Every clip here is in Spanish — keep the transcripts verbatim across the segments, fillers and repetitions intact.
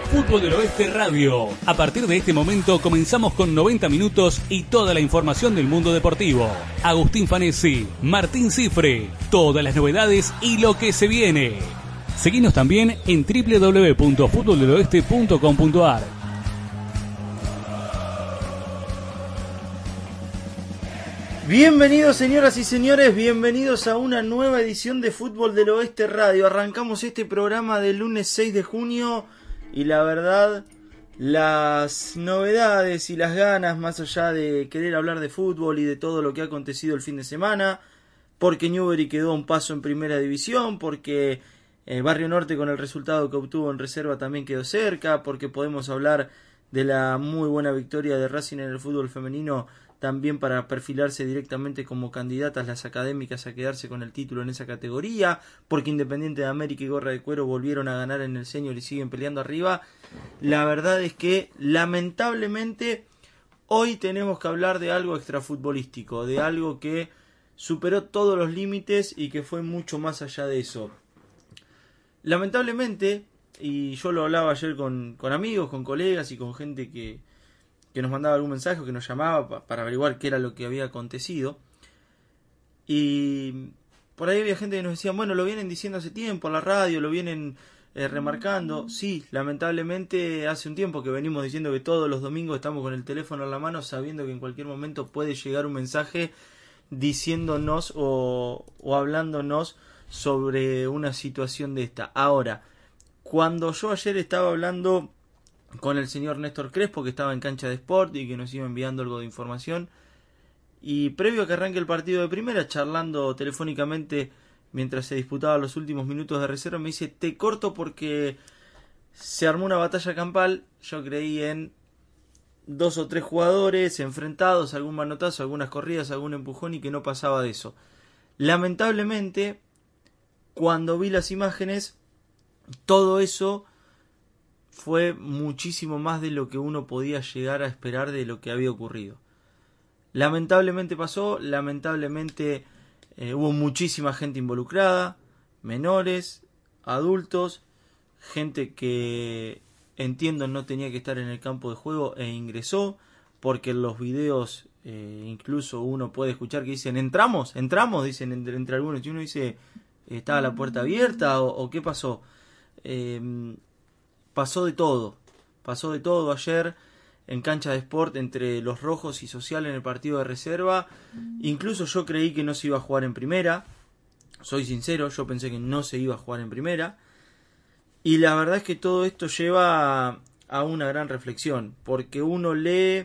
Fútbol del Oeste Radio. A partir de este momento comenzamos con noventa minutos y toda la información del mundo deportivo. Agustín Fanesi, Martín Cifre, todas las novedades y lo que se viene. Seguinos también en doble u doble u doble u punto fútbol del oeste punto com punto a r. Bienvenidos señoras y señores, bienvenidos a una nueva edición de Fútbol del Oeste Radio. Arrancamos este programa del lunes seis de junio y la verdad, las novedades y las ganas, más allá de querer hablar de fútbol y de todo lo que ha acontecido el fin de semana, porque Newbery quedó a un paso en primera división, porque eh, Barrio Norte con el resultado que obtuvo en reserva también quedó cerca, porque podemos hablar de la muy buena victoria de Racing en el fútbol femenino, también para perfilarse directamente como candidatas las académicas a quedarse con el título en esa categoría, porque Independiente de América y Gorra de Cuero volvieron a ganar en el senior y siguen peleando arriba. La verdad es que lamentablemente hoy tenemos que hablar de algo extrafutbolístico, de algo que superó todos los límites y que fue mucho más allá de eso. Lamentablemente, y yo lo hablaba ayer con, con amigos, con colegas y con gente que que nos mandaba algún mensaje, que nos llamaba pa- para averiguar qué era lo que había acontecido. Y por ahí había gente que nos decía, bueno, lo vienen diciendo hace tiempo en la radio, lo vienen eh, remarcando. Sí, lamentablemente hace un tiempo que venimos diciendo que todos los domingos estamos con el teléfono en la mano, sabiendo que en cualquier momento puede llegar un mensaje diciéndonos o, o hablándonos sobre una situación de esta. Ahora, cuando yo ayer estaba hablando con el señor Néstor Crespo, que estaba en Cancha de Sport y que nos iba enviando algo de información, y previo a que arranque el partido de primera, charlando telefónicamente mientras se disputaban los últimos minutos de reserva, me dice, te corto porque se armó una batalla campal. Yo creí en dos o tres jugadores enfrentados, algún manotazo, algunas corridas, algún empujón, y que no pasaba de eso. Lamentablemente, cuando vi las imágenes, todo eso fue muchísimo más de lo que uno podía llegar a esperar de lo que había ocurrido. Lamentablemente pasó, lamentablemente eh, hubo muchísima gente involucrada, menores, adultos, gente que entiendo no tenía que estar en el campo de juego e ingresó, porque en los videos eh, incluso uno puede escuchar que dicen, entramos, entramos, dicen entre, entre algunos, y uno dice, ¿estaba la puerta abierta o, o qué pasó? Eh, Pasó de todo, pasó de todo ayer en Cancha de Sport entre los rojos y Social en el partido de reserva. Incluso yo creí que no se iba a jugar en primera, soy sincero, yo pensé que no se iba a jugar en primera. Y la verdad es que todo esto lleva a, a una gran reflexión, porque uno lee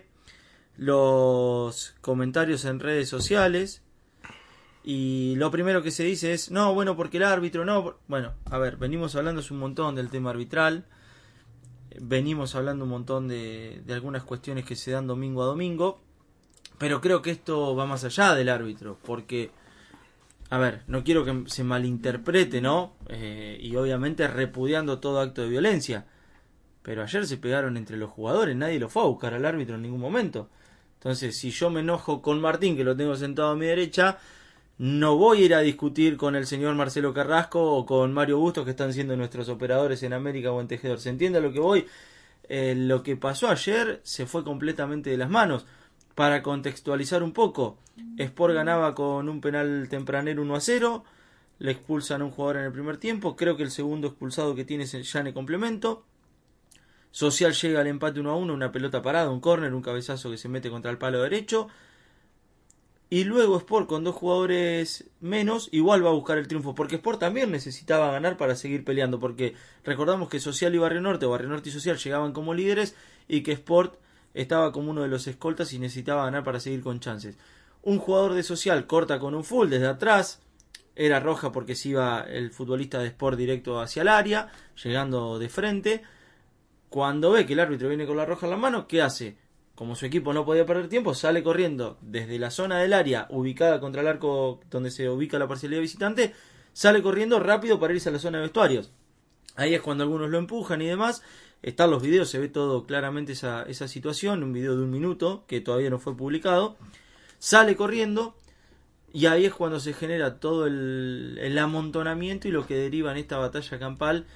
los comentarios en redes sociales y lo primero que se dice es, no, bueno, porque el árbitro, no, bueno, a ver, venimos hablando hace un montón del tema arbitral. Venimos hablando un montón de, de algunas cuestiones que se dan domingo a domingo, pero creo que esto va más allá del árbitro, porque, a ver, no quiero que se malinterprete, ¿no? Eh, y obviamente repudiando todo acto de violencia, pero ayer se pegaron entre los jugadores, nadie lo fue a buscar al árbitro en ningún momento. Entonces, si yo me enojo con Martín, que lo tengo sentado a mi derecha, no voy a ir a discutir con el señor Marcelo Carrasco o con Mario Bustos, que están siendo nuestros operadores en América o en Tejedor. ¿Se entiende a lo que voy? Eh, lo que pasó ayer se fue completamente de las manos. Para contextualizar un poco, Sport ganaba con un penal tempranero uno a cero, le expulsan a un jugador en el primer tiempo, creo que el segundo expulsado que tiene es el Yane Complemento. Social llega al empate uno a uno, una pelota parada, un córner, un cabezazo que se mete contra el palo derecho. Y luego Sport, con dos jugadores menos, igual va a buscar el triunfo, porque Sport también necesitaba ganar para seguir peleando, porque recordamos que Social y Barrio Norte, o Barrio Norte y Social llegaban como líderes, y que Sport estaba como uno de los escoltas y necesitaba ganar para seguir con chances. Un jugador de Social corta con un full desde atrás, era roja porque se iba el futbolista de Sport directo hacia el área, llegando de frente. Cuando ve que el árbitro viene con la roja en la mano, ¿qué hace? Como su equipo no podía perder tiempo, sale corriendo desde la zona del área ubicada contra el arco donde se ubica la parcialidad visitante, sale corriendo rápido para irse a la zona de vestuarios. Ahí es cuando algunos lo empujan y demás. Están los videos, se ve todo claramente esa, esa situación, un video de un minuto que todavía no fue publicado. Sale corriendo y ahí es cuando se genera todo el, el amontonamiento y lo que deriva en esta batalla campal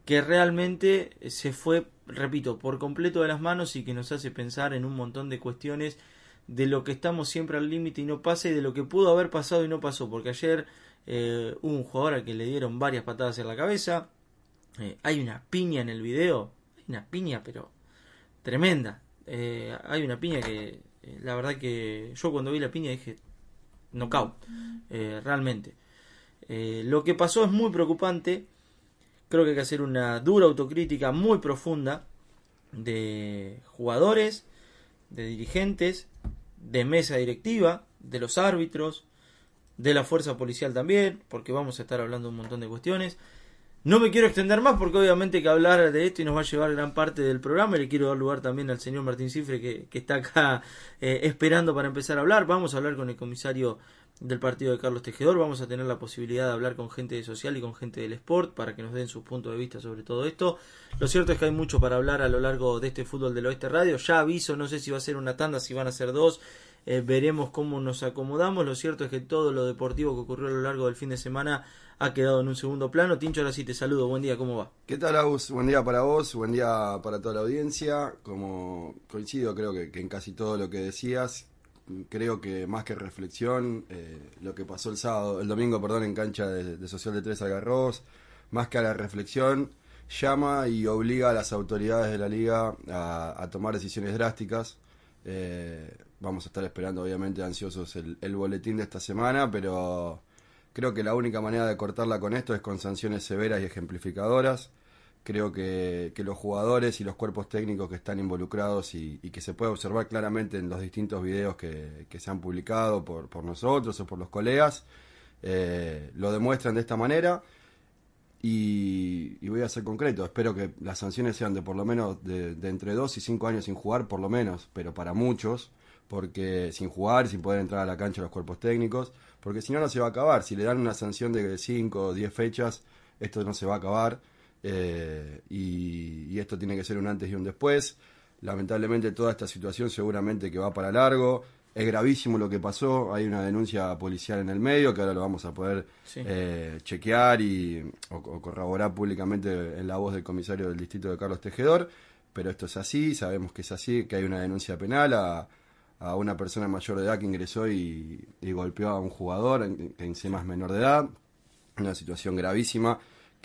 que realmente se fue, repito, por completo de las manos y que nos hace pensar en un montón de cuestiones de lo que estamos siempre al límite y no pasa y de lo que pudo haber pasado y no pasó, porque ayer eh, hubo un jugador al que le dieron varias patadas en la cabeza, eh, hay una piña en el video, hay una piña pero tremenda, eh, hay una piña que eh, la verdad que yo cuando vi la piña dije knockout, eh, realmente eh, lo que pasó es muy preocupante. Creo que hay que hacer una dura autocrítica muy profunda de jugadores, de dirigentes, de mesa directiva, de los árbitros, de la fuerza policial también, porque vamos a estar hablando de un montón de cuestiones. No me quiero extender más porque obviamente hay que hablar de esto y nos va a llevar gran parte del programa. Y le quiero dar lugar también al señor Martín Cifre que, que está acá eh, esperando para empezar a hablar. Vamos a hablar con el comisario del partido de Carlos Tejedor. Vamos a tener la posibilidad de hablar con gente de social y con gente del sport para que nos den sus puntos de vista sobre todo esto. Lo cierto es que hay mucho para hablar a lo largo de este Fútbol del Oeste Radio. Ya aviso, no sé si va a ser una tanda, si van a ser dos. Eh, veremos cómo nos acomodamos. Lo cierto es que todo lo deportivo que ocurrió a lo largo del fin de semana ha quedado en un segundo plano. Tincho, ahora sí te saludo. Buen día, ¿cómo va? ¿Qué tal, Agus? Buen día para vos, buen día para toda la audiencia. Como coincido, creo que, que en casi todo lo que decías. Creo que más que reflexión, eh, lo que pasó el sábado, el domingo, perdón, en cancha de, de Social de Tres Algarrobos, más que a la reflexión, llama y obliga a las autoridades de la liga a, a tomar decisiones drásticas. Eh, vamos a estar esperando, obviamente, ansiosos el, el boletín de esta semana, pero creo que la única manera de cortarla con esto es con sanciones severas y ejemplificadoras. Creo que, que los jugadores y los cuerpos técnicos que están involucrados y, y que se puede observar claramente en los distintos videos que, que se han publicado por, por nosotros o por los colegas, eh, lo demuestran de esta manera. Y, y voy a ser concreto, espero que las sanciones sean de por lo menos de, de entre dos y cinco años sin jugar, por lo menos, pero para muchos, porque sin jugar, sin poder entrar a la cancha los cuerpos técnicos, porque si no, no se va a acabar. Si le dan una sanción de cinco o diez fechas, esto no se va a acabar. Eh, y, y esto tiene que ser un antes y un después. Lamentablemente toda esta situación seguramente que va para largo. Es gravísimo lo que pasó, hay una denuncia policial en el medio que ahora lo vamos a poder sí. eh, chequear y, o, o corroborar públicamente en la voz del comisario del distrito de Carlos Tejedor, pero esto es así, sabemos que es así, que hay una denuncia penal a, a una persona mayor de edad que ingresó y, y golpeó a un jugador que encima es menor de edad, una situación gravísima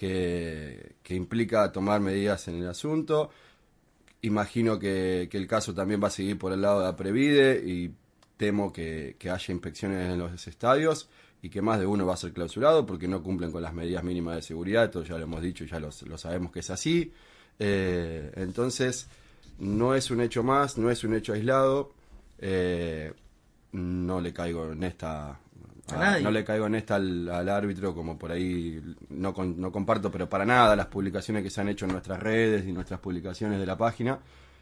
que, que implica tomar medidas en el asunto. Imagino que, que el caso también va a seguir por el lado de Aprevide y temo que, que haya inspecciones en los estadios y que más de uno va a ser clausurado porque no cumplen con las medidas mínimas de seguridad. Esto ya lo hemos dicho y ya lo, lo sabemos que es así. Eh, entonces, no es un hecho más, no es un hecho aislado. Eh, no le caigo en esta... A, no le caigo en esta al, al árbitro, como por ahí no, con, no comparto, pero para nada las publicaciones que se han hecho en nuestras redes y nuestras publicaciones de la página.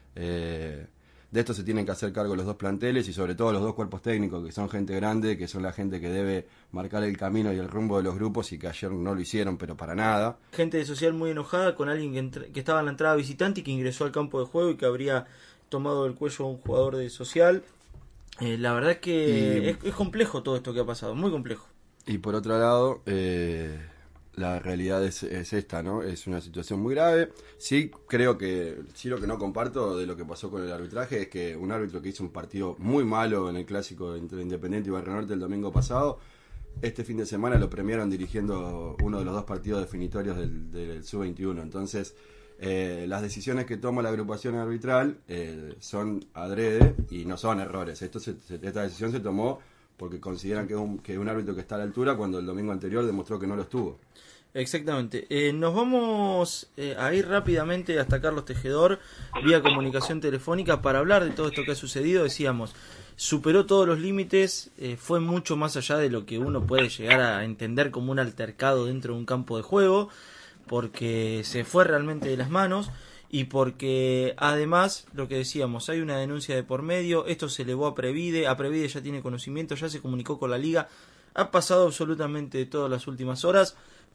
Eh, de esto se tienen que hacer cargo los dos planteles y sobre todo los dos cuerpos técnicos, que son gente grande, que son la gente que debe marcar el camino y el rumbo de los grupos y que ayer no lo hicieron, pero para nada. Gente de social muy enojada con alguien que, entre, que estaba en la entrada visitante y que ingresó al campo de juego y que habría tomado el cuello a un jugador de social. Eh, la verdad es que y, es, es complejo todo esto que ha pasado, muy complejo. Y por otro lado, eh, la realidad es, es esta, ¿no? Es una situación muy grave. Sí, creo que, sí lo que no comparto de lo que pasó con el arbitraje es que un árbitro que hizo un partido muy malo en el clásico entre Independiente y Barrio Norte el domingo pasado, este fin de semana lo premiaron dirigiendo uno de los dos partidos definitorios del, del sub veintiuno. Entonces... Eh, las decisiones que toma la agrupación arbitral eh, son adrede y no son errores. Esto se, se, esta decisión se tomó porque consideran que es un, que es un árbitro que está a la altura cuando el domingo anterior demostró que no lo estuvo. Exactamente. Eh, nos vamos eh, a ir rápidamente hasta Carlos Tejedor vía comunicación telefónica para hablar de todo esto que ha sucedido. Decíamos, superó todos los límites, eh, fue mucho más allá de lo que uno puede llegar a entender como un altercado dentro de un campo de juego, porque se fue realmente de las manos y porque además, lo que decíamos, hay una denuncia de por medio, esto se elevó a Previde, a Previde ya tiene conocimiento, ya se comunicó con la liga, ha pasado absolutamente todas las últimas horas,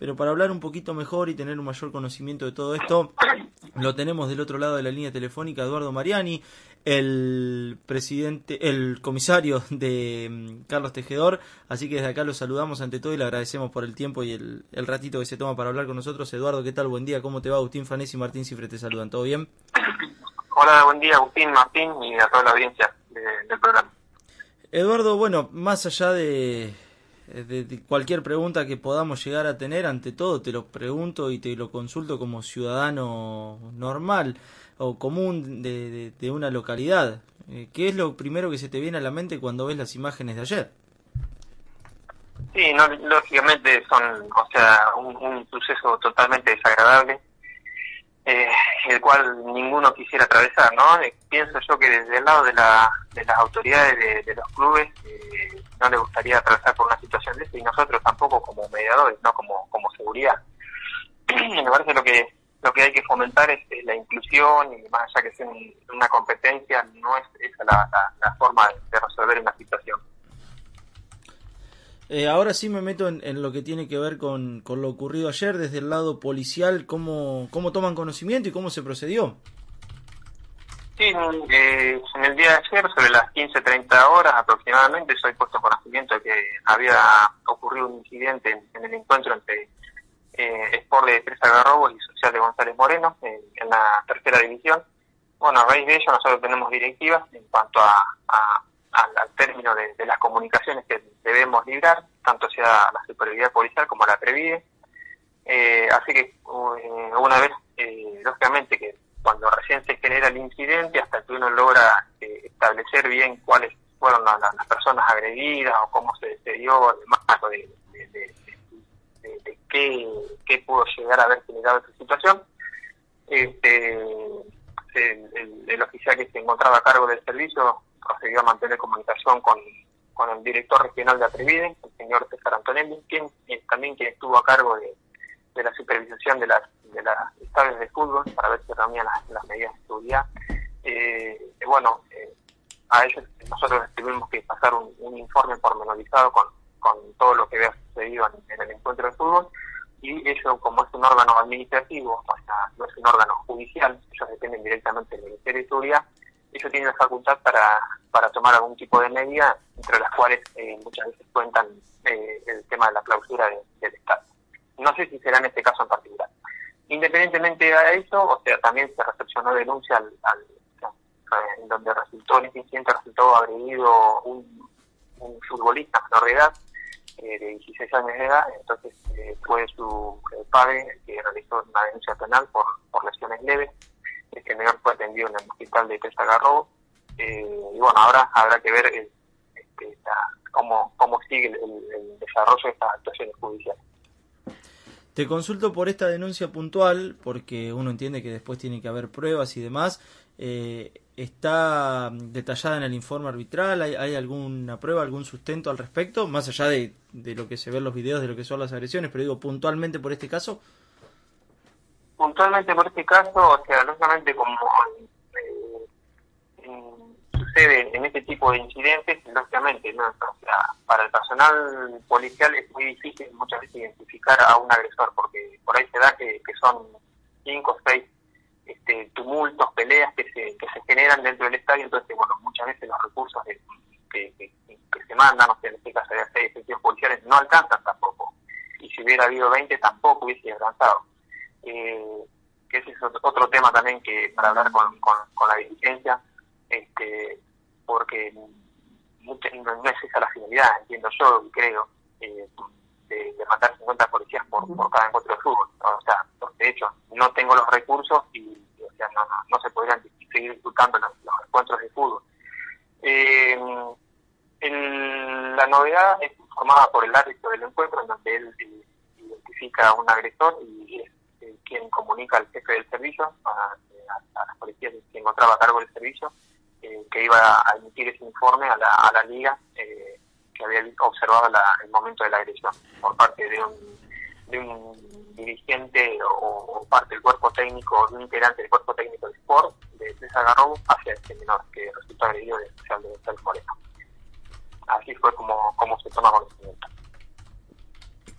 pero para hablar un poquito mejor y tener un mayor conocimiento de todo esto, lo tenemos del otro lado de la línea telefónica, Eduardo Mariani, el presidente, el comisario de um, Carlos Tejedor, así que desde acá lo saludamos ante todo y le agradecemos por el tiempo y el, el ratito que se toma para hablar con nosotros. Eduardo, ¿qué tal? Buen día, ¿cómo te va? Agustín Fanesi y Martín Cifre te saludan, ¿todo bien? Hola, buen día Agustín, Martín y a toda la audiencia de, del programa. Eduardo, bueno, más allá de, de, de cualquier pregunta que podamos llegar a tener, ante todo te lo pregunto y te lo consulto como ciudadano normal o común de, de, de una localidad. ¿Qué es lo primero que se te viene a la mente cuando ves las imágenes de ayer? Sí, no, lógicamente son, o sea, un, un suceso totalmente desagradable, eh, el cual ninguno quisiera atravesar, ¿no? Eh, pienso yo que desde el lado de, la, de las autoridades de, de los clubes eh, no les gustaría atravesar por una situación de esta, y nosotros tampoco como mediadores, no como, como seguridad. Me parece lo que lo que hay que fomentar es, es la inclusión, y más allá que sea un, una competencia, no es esa la, la, la forma de, de resolver una situación. Eh, ahora sí me meto en, en lo que tiene que ver con, con lo ocurrido ayer desde el lado policial, ¿cómo, cómo toman conocimiento y cómo se procedió? Sí, eh, en el día de ayer, sobre las quince treinta horas aproximadamente, soy puesto en conocimiento de que había ocurrido un incidente en, en el encuentro entre eh, Sport de Tres Algarrobos y Social de González Moreno, en, en la tercera división. Bueno, a raíz de ello nosotros tenemos directivas en cuanto a, a, a al término de, de las comunicaciones que debemos librar, tanto sea la superioridad policial como la Previde. Eh, así que eh, una vez, eh, lógicamente, que cuando recién se genera el incidente, hasta que uno logra eh, establecer bien cuáles fueron la, la, las personas agredidas o cómo se, se dio el marco de, de, de, de, de, de qué, qué pudo llegar a haber generado esa situación, este, el, el, el oficial que se encontraba a cargo del servicio procedió a mantener comunicación con, con el director regional de Aprevide, el señor César Antonelli, quien eh, también quien estuvo a cargo de, de la supervisión de las de las estadios de fútbol para ver si reunían las, las medidas de seguridad. Eh, bueno, eh, a ellos nosotros tuvimos que pasar un, un informe pormenorizado con, con todo lo que había sucedido en, en el encuentro de fútbol, y ellos, como es un órgano administrativo, o sea, no es un órgano judicial, ellos dependen directamente del Ministerio de Seguridad, ellos tienen la facultad para, para tomar algún tipo de medida, entre las cuales eh, muchas veces cuentan eh, el tema de la clausura de, del Estado. No sé si será en este caso en particular. Independientemente de eso, o sea, también se recepcionó denuncia al, al, en donde resultó, en este incidente resultó agredido un, un futbolista menor de edad, eh, de dieciséis años de edad. Entonces eh, fue su eh, padre que realizó una denuncia penal por, por lesiones leves. Este menor fue atendido en el hospital de Tres Algarrobos, eh, y bueno, ahora habrá que ver el, este, la, cómo, cómo sigue el, el desarrollo de estas actuaciones judiciales. Te consulto por esta denuncia puntual, porque uno entiende que después tiene que haber pruebas y demás. Eh, ¿Está detallada en el informe arbitral? ¿Hay, hay alguna prueba, algún sustento al respecto? Más allá de, de lo que se ve en los videos, de lo que son las agresiones, pero digo, puntualmente por este caso. Puntualmente por este caso, o sea, lógicamente como eh, eh, sucede en este tipo de incidentes, lógicamente, ¿no? O sea, para el personal policial es muy difícil muchas veces identificar a un agresor, porque por ahí se da que, que son cinco o seis este, tumultos, peleas que se que se generan dentro del estadio. Entonces, bueno, muchas veces los recursos de, que, que, que se mandan, o sea, en este caso de seis efectivos policiales, no alcanzan tampoco, y si hubiera habido veinte tampoco hubiese alcanzado. Eh, que ese es otro tema también que para hablar con, con, con la dirigencia, este, porque mucha, no es esa la finalidad, entiendo yo y creo, eh, de, de mandar cincuenta policías por, por cada encuentro de fútbol. O sea, de hecho, no tengo los recursos y, y o sea, no, no, no se podrían seguir disputando los, los encuentros de fútbol. Eh, el, la novedad es informada por el árbitro del encuentro, en donde él eh, identifica a un agresor y es eh, quien comunica al jefe del servicio, a, a, a las policías que se encontraba a cargo del servicio, eh, que iba a emitir ese informe a la, a la liga eh, que había observado la, el momento de la agresión por parte de un, de un dirigente o, o parte del cuerpo técnico, de un integrante del cuerpo técnico de Sport de Tres Algarrobos hacia este menor que resultó agredido de Social de González Moreno. Así fue como, como se toma conocimiento.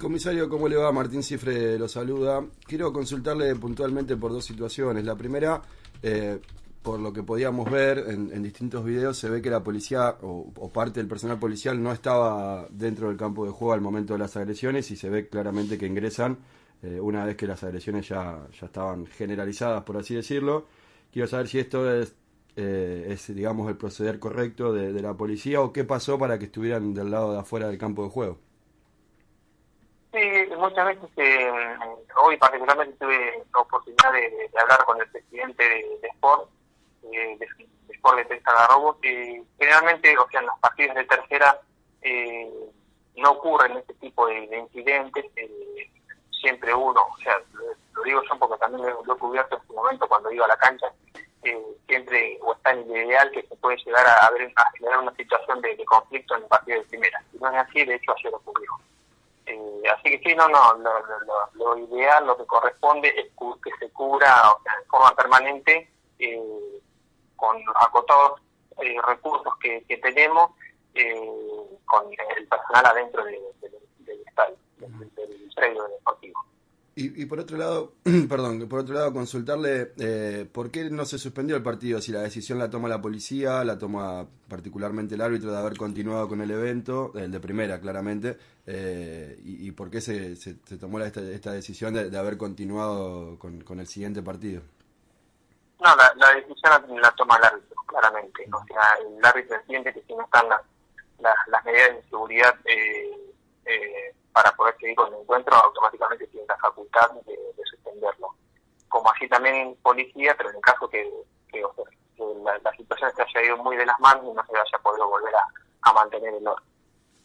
Comisario, ¿cómo le va? Martín Cifre lo saluda. Quiero consultarle puntualmente por dos situaciones. La primera, eh, por lo que podíamos ver en, en distintos videos, se ve que la policía o, o parte del personal policial no estaba dentro del campo de juego al momento de las agresiones y se ve claramente que ingresan eh, una vez que las agresiones ya, ya estaban generalizadas, por así decirlo. Quiero saber si esto es, eh, es digamos, el proceder correcto de, de la policía o qué pasó para que estuvieran del lado de afuera del campo de juego. Sí, muchas veces, eh, hoy particularmente tuve la oportunidad de, de hablar con el presidente de, de Sport, eh, de, de Sport de Tres Algarrobos, que generalmente, o sea, en los partidos de tercera eh, no ocurren este tipo de, de incidentes, eh, siempre uno, o sea, lo, lo digo yo porque también lo, lo he cubierto en su momento cuando iba a la cancha, eh, siempre o está en el ideal que se puede llegar a, a, ver, a generar una situación de, de conflicto en el partido de primera. Si no es así, de hecho ayer ocurrió. Eh, así que sí, no, no, lo, lo, lo ideal, lo que corresponde es que se cubra, o sea, de forma permanente, eh, con los acotados eh, recursos que, que tenemos, eh, con el personal adentro de, de, de, del estadio, del, del predio deportivo. Y, y por otro lado, perdón, por otro lado consultarle eh, por qué no se suspendió el partido, si la decisión la toma la policía, la toma particularmente el árbitro de haber continuado con el evento, el de primera claramente, eh, y, y por qué se, se, se tomó la, esta, esta decisión de, de haber continuado con, con el siguiente partido. No, la, la decisión la toma el árbitro, claramente. O sea, el árbitro entiende que si no están las, las, las medidas de seguridad eh, eh, para poder seguir con el encuentro, automáticamente tiene la facultad de, de suspenderlo. Como así también policía, pero en el caso que, que, o sea, que la, la situación se haya ido muy de las manos y no se haya podido volver a, a mantener el orden.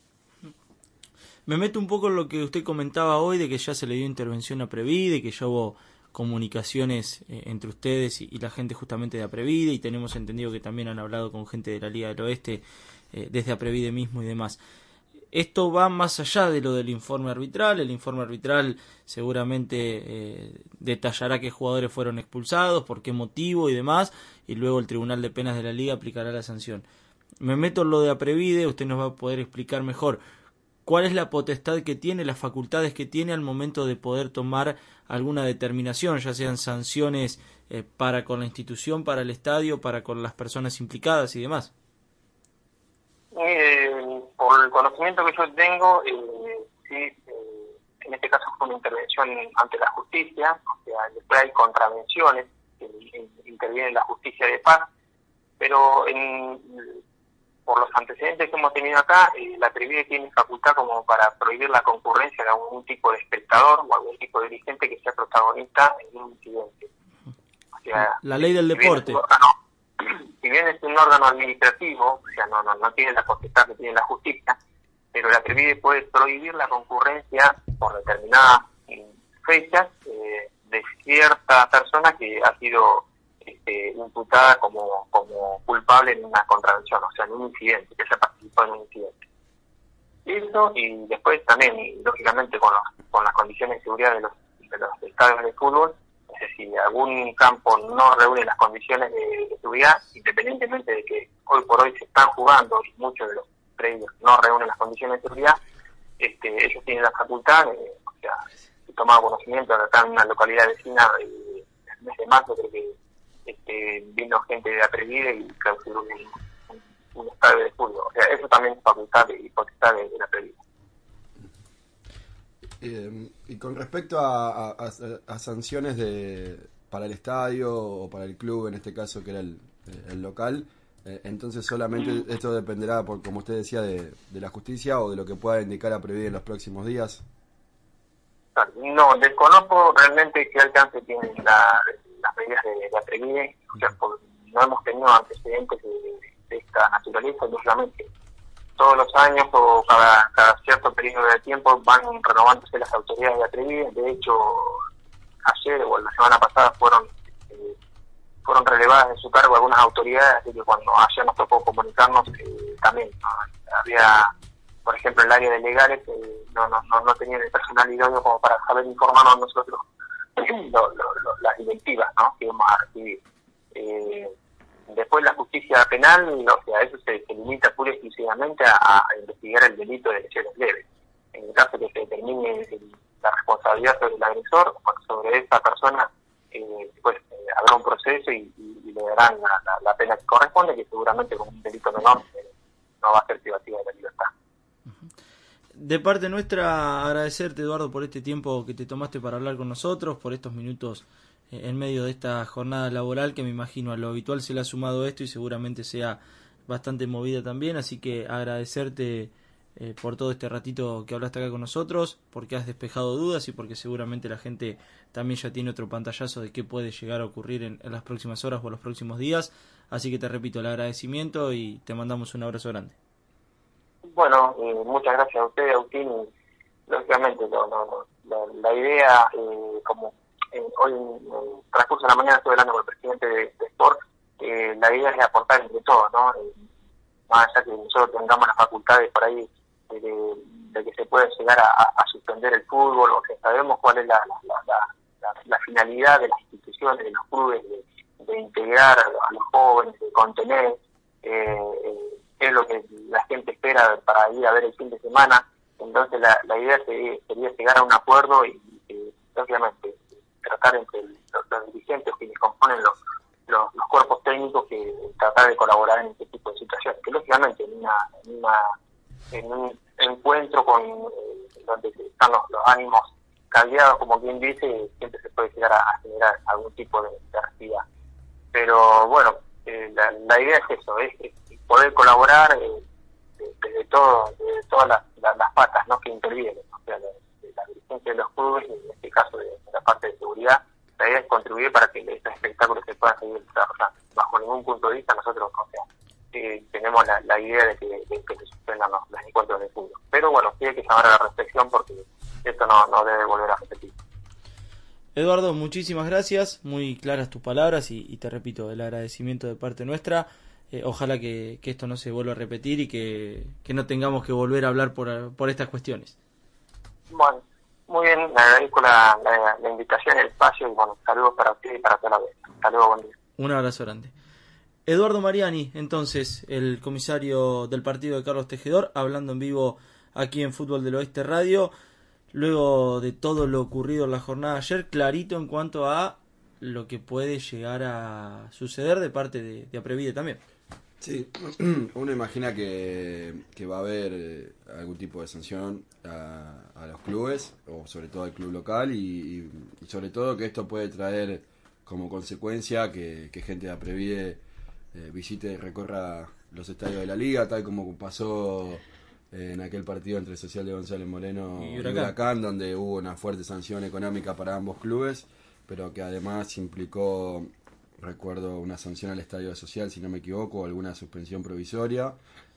Me meto un poco en lo que usted comentaba hoy, de que ya se le dio intervención a Previde, de que ya hubo comunicaciones eh, entre ustedes y, y la gente justamente de Aprevide, y tenemos entendido que también han hablado con gente de la Liga del Oeste, eh, desde Aprevide mismo y demás. Esto va más allá de lo del informe arbitral. El informe arbitral seguramente eh, detallará qué jugadores fueron expulsados, por qué motivo y demás, y luego el Tribunal de Penas de la Liga aplicará la sanción. Me meto en lo de Aprevide, usted nos va a poder explicar mejor cuál es la potestad que tiene, las facultades que tiene al momento de poder tomar alguna determinación, ya sean sanciones eh, para con la institución, para el estadio, para con las personas implicadas y demás. Eh, por el conocimiento que yo tengo, eh, sí, eh, en este caso fue una intervención ante la justicia, o sea, después hay contravenciones que interviene la justicia de paz, pero en, por los antecedentes que hemos tenido acá, eh, la Previde tiene facultad como para prohibir la concurrencia de algún tipo de espectador o algún tipo de dirigente que sea protagonista en un incidente. O sea, la ley del deporte. Si bien es un órgano administrativo, o sea, no, no, no tiene la potestad que tiene la justicia, pero la Previde puede prohibir la concurrencia por determinadas fechas eh, de cierta persona que ha sido este, imputada como, como culpable en una contravención, o sea, en un incidente, que se participó en un incidente. Eso, y después también, y, lógicamente, con, los, con las condiciones de seguridad de los, de los estadios de fútbol. Es decir, si algún campo no reúne las condiciones de, de seguridad, independientemente de que hoy por hoy se están jugando y muchos de los predios no reúnen las condiciones de seguridad, este, ellos tienen la facultad, de, o sea, de tomar conocimiento. Acá en una localidad vecina, eh, el mes de marzo creo que este, vino gente de Aprevide y clausuró un, un, un estadio de fútbol. O sea, eso también es facultad y potestad de, de la Aprevide. Eh, y con respecto a, a, a sanciones de para el estadio o para el club, en este caso que era el, el local, eh, entonces solamente esto dependerá, por como usted decía, de, de la justicia o de lo que pueda indicar Aprevide en los próximos días. No, desconozco realmente qué alcance tienen la, las medidas de, de Aprevide, o sea, por, no hemos tenido antecedentes de, de esta naturaleza, lógicamente. Todos los años o cada, cada cierto periodo de tiempo van renovándose las autoridades de Aprevide. De hecho, ayer o la semana pasada fueron eh, fueron relevadas de su cargo algunas autoridades, así que cuando ayer nos tocó comunicarnos, eh, también ¿no? había, por ejemplo, el área de legales, eh, no, no, no, no tenían el personal idóneo como para saber informarnos nosotros lo, lo, lo, las directivas, ¿no? que íbamos a recibir. Eh, Después la justicia penal, o sea, eso se, se limita pura y exclusivamente a, a investigar el delito de lesiones leves. en el caso de que se determine el, la responsabilidad sobre el agresor, bueno, sobre esa persona, eh, pues eh, habrá un proceso y, y, y le darán la, la, la pena que corresponde, que seguramente con un delito menor eh, no va a ser privativa de la libertad. De parte nuestra, agradecerte, Eduardo, por este tiempo que te tomaste para hablar con nosotros, por estos minutos eh, en medio de esta jornada laboral, que me imagino a lo habitual se le ha sumado esto y seguramente sea bastante movida también, así que agradecerte eh, por todo este ratito que hablaste acá con nosotros, porque has despejado dudas y porque seguramente la gente también ya tiene otro pantallazo de qué puede llegar a ocurrir en, en las próximas horas o los próximos días, así que te repito el agradecimiento y te mandamos un abrazo grande. Bueno, eh, muchas gracias a usted, Agustín. Lógicamente, no, no, no, la, la idea, eh, como eh, hoy en el transcurso de la mañana estuve hablando con el presidente de, de Sport, eh, la idea es aportar entre todos, ¿no? Eh, más allá que nosotros tengamos las facultades por ahí de, de, de que se puede llegar a, a suspender el fútbol, o que sabemos cuál es la, la, la, la, la finalidad de las instituciones, de los clubes, de, de integrar a los jóvenes, de contener, eh, eh, es lo que la gente espera para ir a ver el fin de semana. Entonces la, la idea sería, sería llegar a un acuerdo y, y obviamente tratar entre el, los, los dirigentes quienes componen los, los, los cuerpos técnicos, que tratar de colaborar en este tipo de situaciones, que lógicamente en una, en, una, en un encuentro con eh, donde están los, los ánimos caldeados, como quien dice, siempre se puede llegar a, a generar algún tipo de, de actividad. Pero bueno, eh, la, la idea es eso, es, es poder colaborar eh, desde todo, de todas las, las, las patas, ¿no?, que intervienen, o sea, de, de la dirigencia de los clubes y en este caso de, de la parte de seguridad. La idea es contribuir para que estos espectáculos se puedan seguir desarrollando. Bajo ningún punto de vista nosotros, o sea, eh, tenemos la, la idea de que, de que se suspendan los, los encuentros de fútbol. Pero bueno, sí hay que llamar a la reflexión porque esto no, no debe volver a repetir. Eduardo, muchísimas gracias, muy claras tus palabras y, y te repito, el agradecimiento de parte nuestra. Eh, ojalá que, que esto no se vuelva a repetir y que, que no tengamos que volver a hablar por, por estas cuestiones. Bueno, muy bien, le agradezco la, la, la invitación, el espacio y bueno, saludos para usted y para toda la audiencia. Saludos, buen día. Un abrazo grande. Eduardo Mariani, entonces, el comisario del partido de Carlos Tejedor, hablando en vivo aquí en Fútbol del Oeste Radio, luego de todo lo ocurrido en la jornada de ayer, clarito en cuanto a lo que puede llegar a suceder de parte de, de Aprevide también. Sí, uno imagina que, que va a haber eh, algún tipo de sanción a, a los clubes, o sobre todo al club local, y, y sobre todo que esto puede traer como consecuencia que, que gente de Aprevide eh, visite y recorra los estadios de la liga, tal como pasó eh, en aquel partido entre Social de González Moreno y Huracán. y Huracán, donde hubo una fuerte sanción económica para ambos clubes, pero que además implicó, recuerdo, una sanción al estadio de Social, si no me equivoco, alguna suspensión provisoria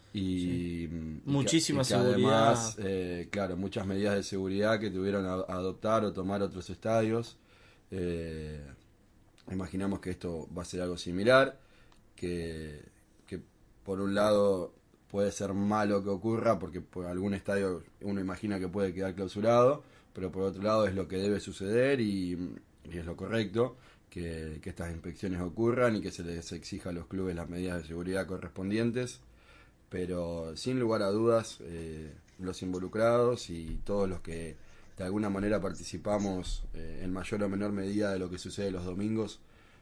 y, sí. y muchísima que, y que seguridad. Además, eh, claro, muchas medidas de seguridad que tuvieron a, a adoptar o tomar otros estadios. Eh, imaginamos que esto va a ser algo similar, que, que por un lado puede ser malo que ocurra porque por algún estadio uno imagina que puede quedar clausurado, pero por otro lado es lo que debe suceder y, y es lo correcto. Que, que estas inspecciones ocurran y que se les exija a los clubes las medidas de seguridad correspondientes, pero sin lugar a dudas eh, los involucrados y todos los que de alguna manera participamos eh, en mayor o menor medida de lo que sucede los domingos,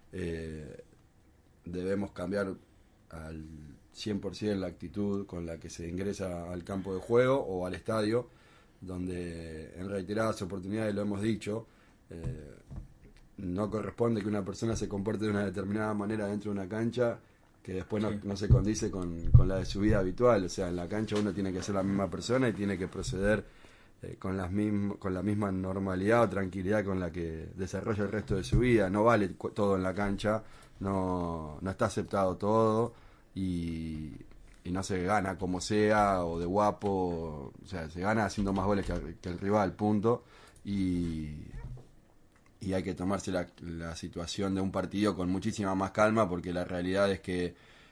eh, debemos cambiar al cien por ciento la actitud con la que se ingresa al campo de juego o al estadio, donde en reiteradas oportunidades lo hemos dicho, eh, no corresponde que una persona se comporte de una determinada manera dentro de una cancha que después no, no se condice con, con la de su vida habitual. O sea, en la cancha uno tiene que ser la misma persona y tiene que proceder eh, con, las mism- con la misma normalidad o tranquilidad con la que desarrolla el resto de su vida. No vale cu- todo en la cancha, no, no está aceptado todo y, y no se gana como sea o de guapo. O sea, se gana haciendo más goles que, que el rival, punto. Y... y hay que tomarse la, la situación de un partido con muchísima más calma, porque la realidad es que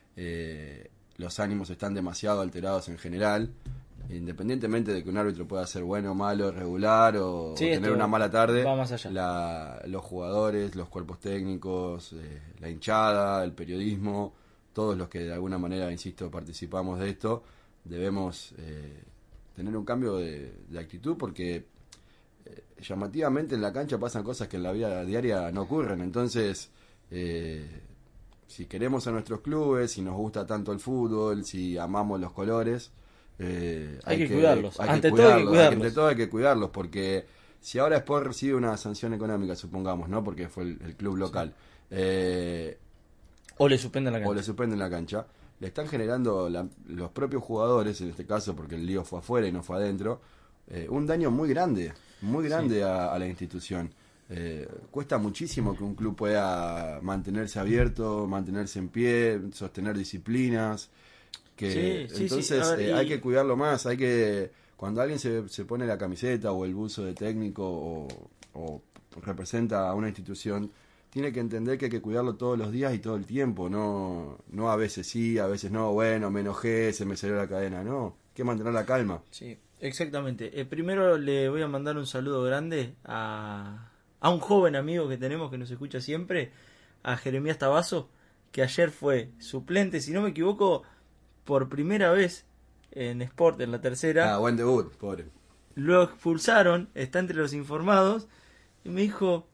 eh, los ánimos están demasiado alterados en general, independientemente de que un árbitro pueda ser bueno, malo, regular o, sí, o tener una mala tarde. Va más allá. La, los jugadores, los cuerpos técnicos, eh, la hinchada, el periodismo, todos los que de alguna manera, insisto, participamos de esto, debemos eh, tener un cambio de, de actitud, porque eh, llamativamente en la cancha pasan cosas que en la vida diaria no ocurren. Entonces, eh, si queremos a nuestros clubes, si nos gusta tanto el fútbol, si amamos los colores, eh, hay, hay que, que cuidarlos. Hay Ante que todo hay que cuidarlos, cuidarlos. hay que, ante todo hay que cuidarlos, porque si ahora Sport recibe una sanción económica, supongamos, ¿no? Porque fue el, el club local. Sí. Eh, o le suspenden la cancha. O le suspenden la cancha. Le están generando la, los propios jugadores, en este caso, porque el lío fue afuera y no fue adentro, eh, un daño muy grande, muy grande sí. a, a la institución. Eh, cuesta muchísimo que un club pueda mantenerse abierto, mantenerse en pie, sostener disciplinas. Que, sí, sí, entonces sí. Ver, eh, y... hay que cuidarlo más, hay que... Cuando alguien se, se pone la camiseta o el buzo de técnico o, o representa a una institución, tiene que entender que hay que cuidarlo todos los días y todo el tiempo, no no a veces sí, a veces no, bueno, me enojé, se me salió la cadena, no, hay que mantener la calma. Sí, exactamente. Eh, primero le voy a mandar un saludo grande a, a un joven amigo que tenemos que nos escucha siempre, a Jeremías Tabazo, que ayer fue suplente, si no me equivoco, por primera vez en Sport, en la tercera. Ah, buen debut, pobre. Lo expulsaron, está entre los informados, y me dijo...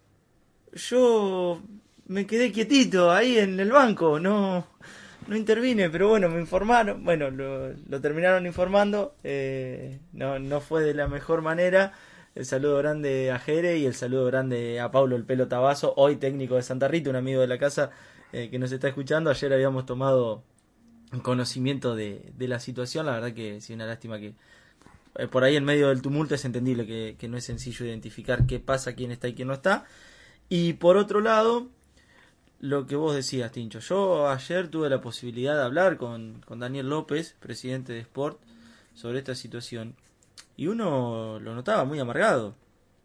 Yo me quedé quietito ahí en el banco, no no intervine, pero bueno, me informaron, bueno, lo, lo terminaron informando, eh, no no fue de la mejor manera. El saludo grande a Jere y el saludo grande a Pablo El Pelo Tabazo, hoy técnico de Santa Rita, un amigo de la casa eh, que nos está escuchando. Ayer habíamos tomado conocimiento de, de la situación, la verdad que sí, una lástima que eh, por ahí en medio del tumulto es entendible que, que no es sencillo identificar qué pasa, quién está y quién no está. Y por otro lado, lo que vos decías, Tincho, yo ayer tuve la posibilidad de hablar con, con Daniel López, presidente de Sport, sobre esta situación, y uno lo notaba muy amargado,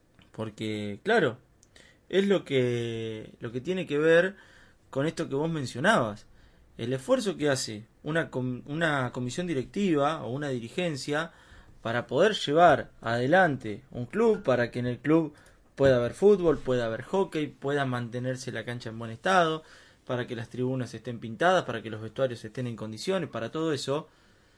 porque claro, es lo que, lo que tiene que ver con esto que vos mencionabas, el esfuerzo que hace una, com- una comisión directiva o una dirigencia para poder llevar adelante un club, para que en el club pueda haber fútbol, pueda haber hockey, pueda mantenerse la cancha en buen estado, para que las tribunas estén pintadas, para que los vestuarios estén en condiciones, para todo eso.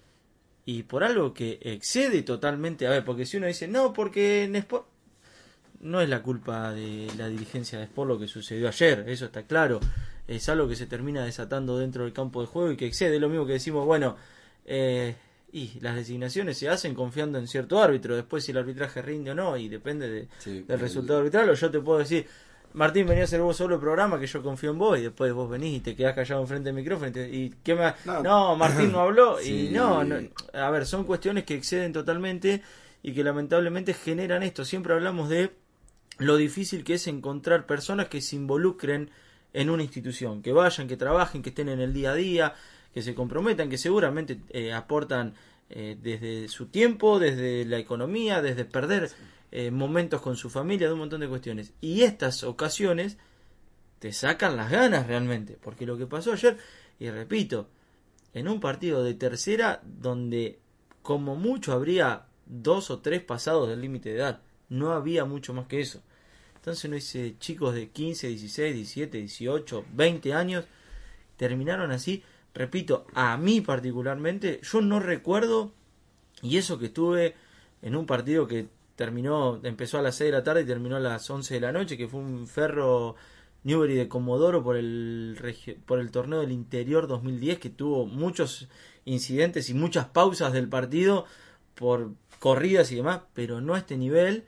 Y por algo que excede totalmente, a ver, porque si uno dice, no, porque en Sport... No es la culpa de la dirigencia de Sport lo que sucedió ayer, eso está claro. Es algo que se termina desatando dentro del campo de juego y que excede. Lo mismo que decimos, bueno, eh... y las designaciones se hacen confiando en cierto árbitro, después si el arbitraje rinde o no, y depende de, sí, del el... resultado arbitral. O yo te puedo decir, Martín, vení a hacer vos solo el programa, que yo confío en vos, y después vos venís y te quedás callado enfrente del micrófono y, te, y ¿qué me... no. no, Martín no habló, sí. y no, no, a ver, son cuestiones que exceden totalmente y que lamentablemente generan esto. Siempre hablamos de lo difícil que es encontrar personas que se involucren en una institución, que vayan, que trabajen, que estén en el día a día, que se comprometan, que seguramente eh, aportan eh, desde su tiempo, desde la economía, desde perder eh, momentos con su familia, de un montón de cuestiones. Y estas ocasiones te sacan las ganas realmente, porque lo que pasó ayer, y repito, en un partido de tercera donde como mucho habría dos o tres pasados del límite de edad, no había mucho más que eso. Entonces uno dice, chicos de quince, dieciséis, diecisiete, dieciocho, veinte años, terminaron así. Repito, a mí particularmente, yo no recuerdo, y eso que estuve en un partido que terminó, empezó a las seis de la tarde y terminó a las once de la noche, que fue un Ferro Newbery de Comodoro por el regio, por el torneo del Interior dos mil diez, que tuvo muchos incidentes y muchas pausas del partido por corridas y demás, pero no a este nivel.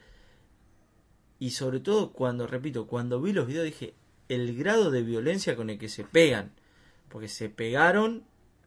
Y sobre todo cuando, repito, cuando vi los videos dije, el grado de violencia con el que se pegan, porque se pegaron,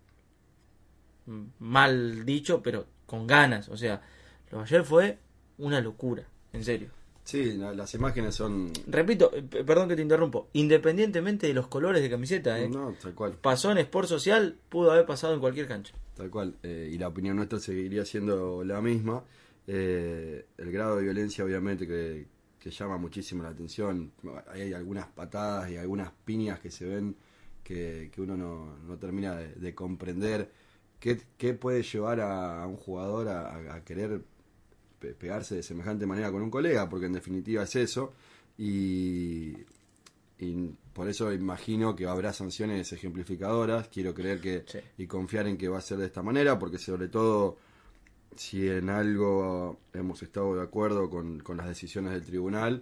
mal dicho, pero con ganas. O sea, lo de ayer fue una locura, en serio. Sí, no, las imágenes son... Repito, p- perdón que te interrumpo, independientemente de los colores de camiseta, ¿eh? No, tal cual. Pasó en Sport Social, pudo haber pasado en cualquier cancha. Tal cual, eh, y la opinión nuestra seguiría siendo la misma. Eh, el grado de violencia obviamente que, que llama muchísimo la atención. Hay algunas patadas y algunas piñas que se ven que, que uno no, no termina de, de comprender qué, qué puede llevar a, a un jugador a, a querer pe- pegarse de semejante manera con un colega, porque en definitiva es eso, y, y por eso imagino que habrá sanciones ejemplificadoras. Quiero creer que sí. Y confiar en que va a ser de esta manera, porque sobre todo si en algo hemos estado de acuerdo con, con las decisiones del tribunal,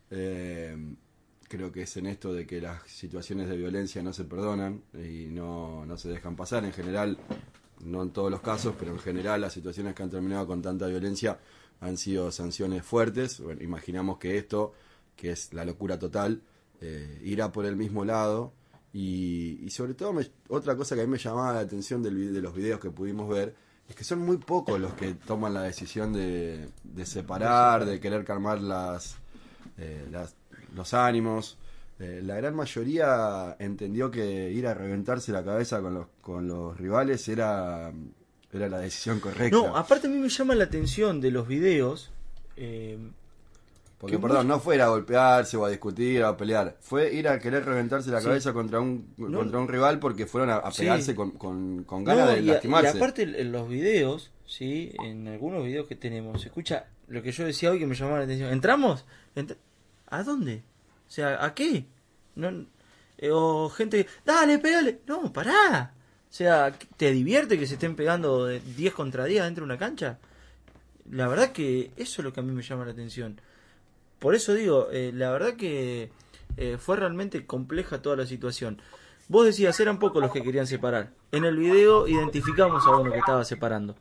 eh, creo que es en esto de que las situaciones de violencia no se perdonan y no, no se dejan pasar. En general, no en todos los casos, pero en general las situaciones que han terminado con tanta violencia han sido sanciones fuertes. Bueno, imaginamos que esto, que es la locura total, eh, irá por el mismo lado. Y, y sobre todo, me, otra cosa que a mí me llamaba la atención del, de los videos que pudimos ver, es que son muy pocos los que toman la decisión de, de separar, de querer calmar las, eh, las los ánimos. Eh, la gran mayoría entendió que ir a reventarse la cabeza con los con los rivales era era la decisión correcta. No, aparte a mí me llama la atención de los videos, eh, porque perdón, mucho... no fue ir a golpearse o a discutir o a pelear, fue ir a querer reventarse la sí. cabeza contra un no. contra un rival porque fueron a, a pegarse sí. con, con, con ganas no, de y lastimarse. A, y aparte en los videos, sí, en algunos videos que tenemos, se escucha lo que yo decía hoy que me llamaba la atención. ¿Entramos? Entr- ¿A dónde? O sea, ¿a qué? No, eh, o gente, dale, pégale. No, pará. O sea, ¿te divierte que se estén pegando diez contra diez dentro de una cancha? La verdad que eso es lo que a mí me llama la atención. Por eso digo, eh, la verdad que eh, fue realmente compleja toda la situación. Vos decías, eran pocos los que querían separar. En el video identificamos a uno que estaba separando.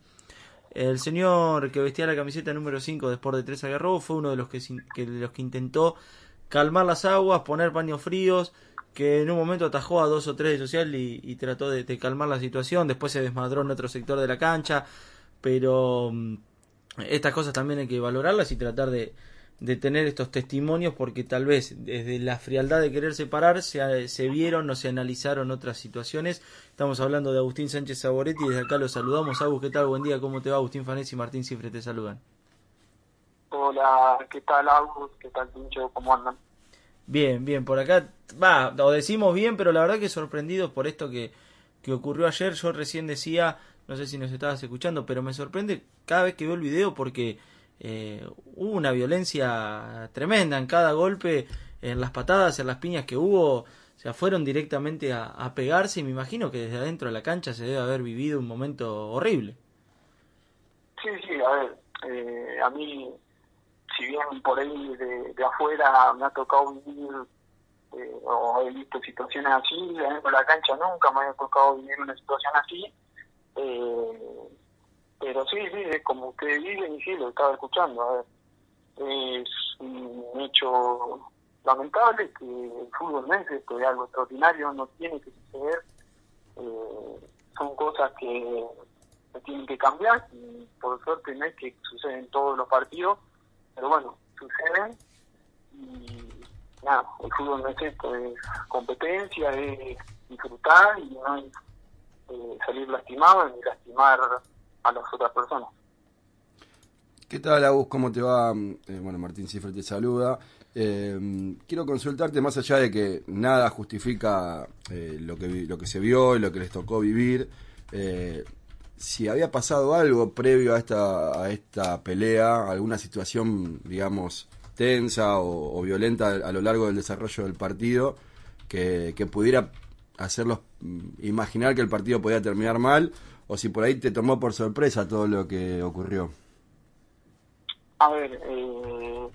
El señor que vestía la camiseta número cinco de Sport de Tres Agarró fue uno de los que, que, de los que intentó calmar las aguas, poner paños fríos, que en un momento atajó a dos o tres de social y, y trató de, de calmar la situación. Después se desmadró en otro sector de la cancha, pero um, estas cosas también hay que valorarlas y tratar de, de tener estos testimonios, porque tal vez desde la frialdad de querer separar se, se vieron o se analizaron otras situaciones. Estamos hablando de Agustín Sánchez Saboretti y desde acá los saludamos. Agus, ¿qué tal? Buen día, ¿cómo te va? Agustín Fanesi y Martín Cifre te saludan. Hola, ¿qué tal, Agus? ¿Qué tal, Pincho? ¿Cómo andan? Bien, bien, por acá, va, lo decimos bien, pero la verdad que sorprendidos por esto que, que ocurrió ayer. Yo recién decía, no sé si nos estabas escuchando, pero me sorprende cada vez que veo el video porque eh, hubo una violencia tremenda en cada golpe, en las patadas, en las piñas que hubo. O sea, fueron directamente a, a pegarse y me imagino que desde adentro de la cancha se debe haber vivido un momento horrible. Sí, sí, a ver, eh, a mí... si bien por ahí de, de afuera me ha tocado vivir eh, o he visto situaciones así, dentro de la cancha nunca me ha tocado vivir una situación así, eh, pero sí, sí, es como ustedes viven y sí, lo estaba escuchando. A ver, es un hecho lamentable que el fútbol no es esto, es algo extraordinario, no tiene que suceder, eh, son cosas que se tienen que cambiar y por suerte no es que suceden en todos los partidos. Pero bueno, suceden y nada, el fútbol no es esto, es competencia, es disfrutar y no es eh, salir lastimado ni lastimar a las otras personas. ¿Qué tal, Agus? ¿Cómo te va? Eh, bueno, Martín Cifre te saluda. Eh, quiero consultarte, más allá de que nada justifica eh, lo que lo que se vio y lo que les tocó vivir, eh, si había pasado algo previo a esta a esta pelea, alguna situación, digamos, tensa o, o violenta a lo largo del desarrollo del partido, que, que pudiera hacerlos imaginar que el partido podía terminar mal, o si por ahí te tomó por sorpresa todo lo que ocurrió. A ver, eh,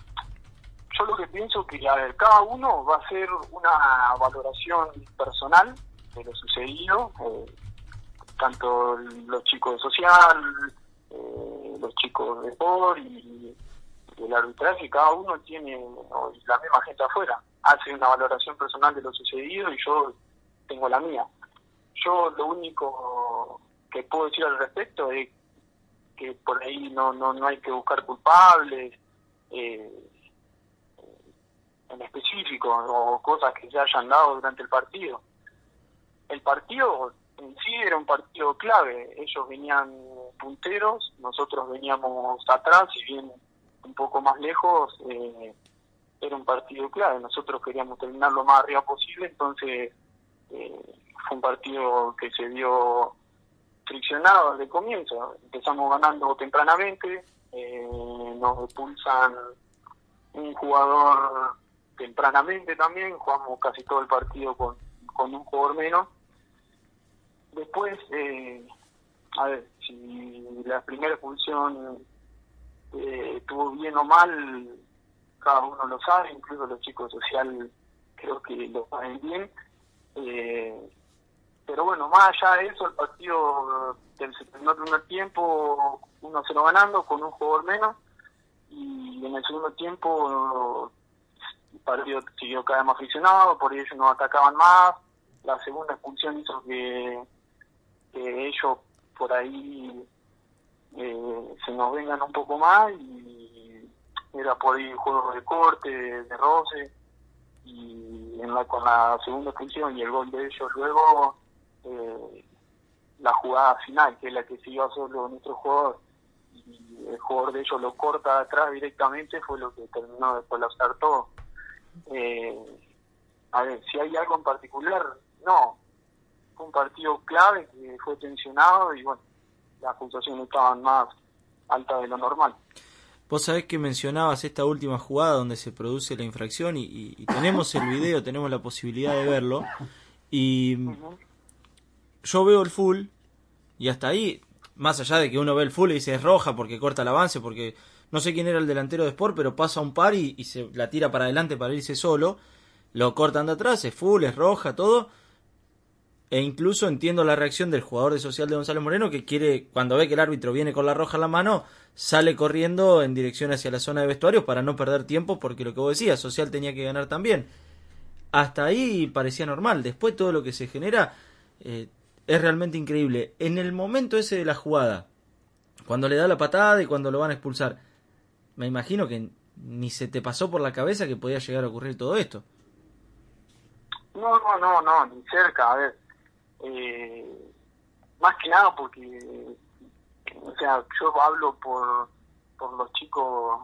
yo lo que pienso que, a ver, cada uno va a hacer una valoración personal de lo sucedido, eh, tanto los chicos de social, eh, los chicos de sport y, y el arbitraje, cada uno tiene, o la misma gente afuera, hace una valoración personal de lo sucedido y yo tengo la mía. Yo lo único que puedo decir al respecto es que por ahí no no no hay que buscar culpables eh, en específico o cosas que se hayan dado durante el partido. El partido en sí era un partido clave, ellos venían punteros, nosotros veníamos atrás, si bien un poco más lejos, eh, era un partido clave, nosotros queríamos terminar lo más arriba posible, entonces eh, fue un partido que se vio friccionado desde el comienzo. Empezamos ganando tempranamente, eh, nos expulsan un jugador tempranamente también, jugamos casi todo el partido con, con un jugador menos. Después, eh, a ver, si la primera expulsión eh, estuvo bien o mal, cada uno lo sabe, incluso los chicos social creo que lo saben bien. Eh, pero bueno, más allá de eso, el partido del primer tiempo uno cero ganando con un jugador menos, y en el segundo tiempo el partido siguió cada vez más friccionado, por ello nos atacaban más. La segunda expulsión hizo que, que ellos por ahí eh, se nos vengan un poco más, y era por ahí juegos de corte, de, de roce, y en la, con la segunda expulsión y el gol de ellos luego, eh, la jugada final, que es la que se iba solo nuestro jugador, y el jugador de ellos lo corta atrás directamente, fue lo que terminó de colapsar todo. Eh, a ver, si hay algo en particular, no. Fue un partido clave que fue tensionado y bueno, las pulsaciones estaban más altas de lo normal. Vos sabés que mencionabas esta última jugada donde se produce la infracción y, y, y tenemos el video, tenemos la posibilidad de verlo, y uh-huh. yo veo el full y hasta ahí, más allá de que uno ve el full y dice es roja porque corta el avance, porque no sé quién era el delantero de Sport, pero pasa un par y, y se la tira para adelante para irse solo, lo cortan de atrás, es full, es roja, todo. E incluso entiendo la reacción del jugador de Social de Gonzalo Moreno, que quiere, cuando ve que el árbitro viene con la roja en la mano, sale corriendo en dirección hacia la zona de vestuarios para no perder tiempo, porque lo que vos decías, Social tenía que ganar también. Hasta ahí parecía normal. Después todo lo que se genera eh, es realmente increíble. En el momento ese de la jugada, cuando le da la patada y cuando lo van a expulsar, me imagino que ni se te pasó por la cabeza que podía llegar a ocurrir todo esto. No, no, no, no, ni cerca. A ver, eh, más que nada porque, o sea, yo hablo por por los chicos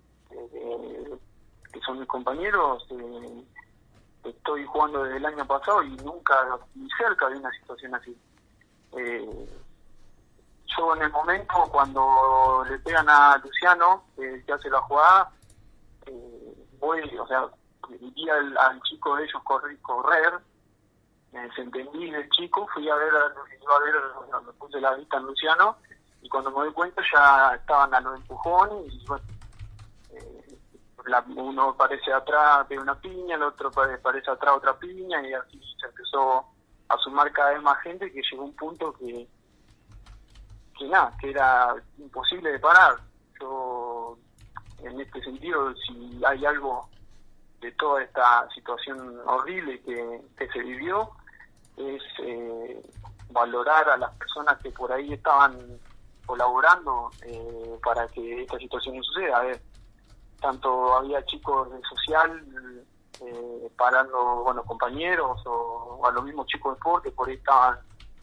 eh, que son mis compañeros, eh, estoy jugando desde el año pasado y nunca ni cerca de una situación así. Eh, yo en el momento cuando le pegan a Luciano, eh, que hace la jugada, eh, voy, o sea, vi al, al chico de ellos correr, correr me desentendí del chico, fui a ver, iba a ver, me puse la vista en Luciano, y cuando me doy cuenta ya estaban a los empujones, y bueno, eh, la, uno parece atrás de una piña, el otro parece, parece atrás otra piña, y así se empezó a sumar cada vez más gente, que llegó un punto que, que nada, que era imposible de parar. Yo, en este sentido, si hay algo de toda esta situación horrible que, que se vivió, es eh, valorar a las personas que por ahí estaban colaborando eh, para que esta situación no suceda. A ver, tanto había chicos de social eh, parando, bueno, compañeros, o, o a los mismos chicos de sport que por ahí estaban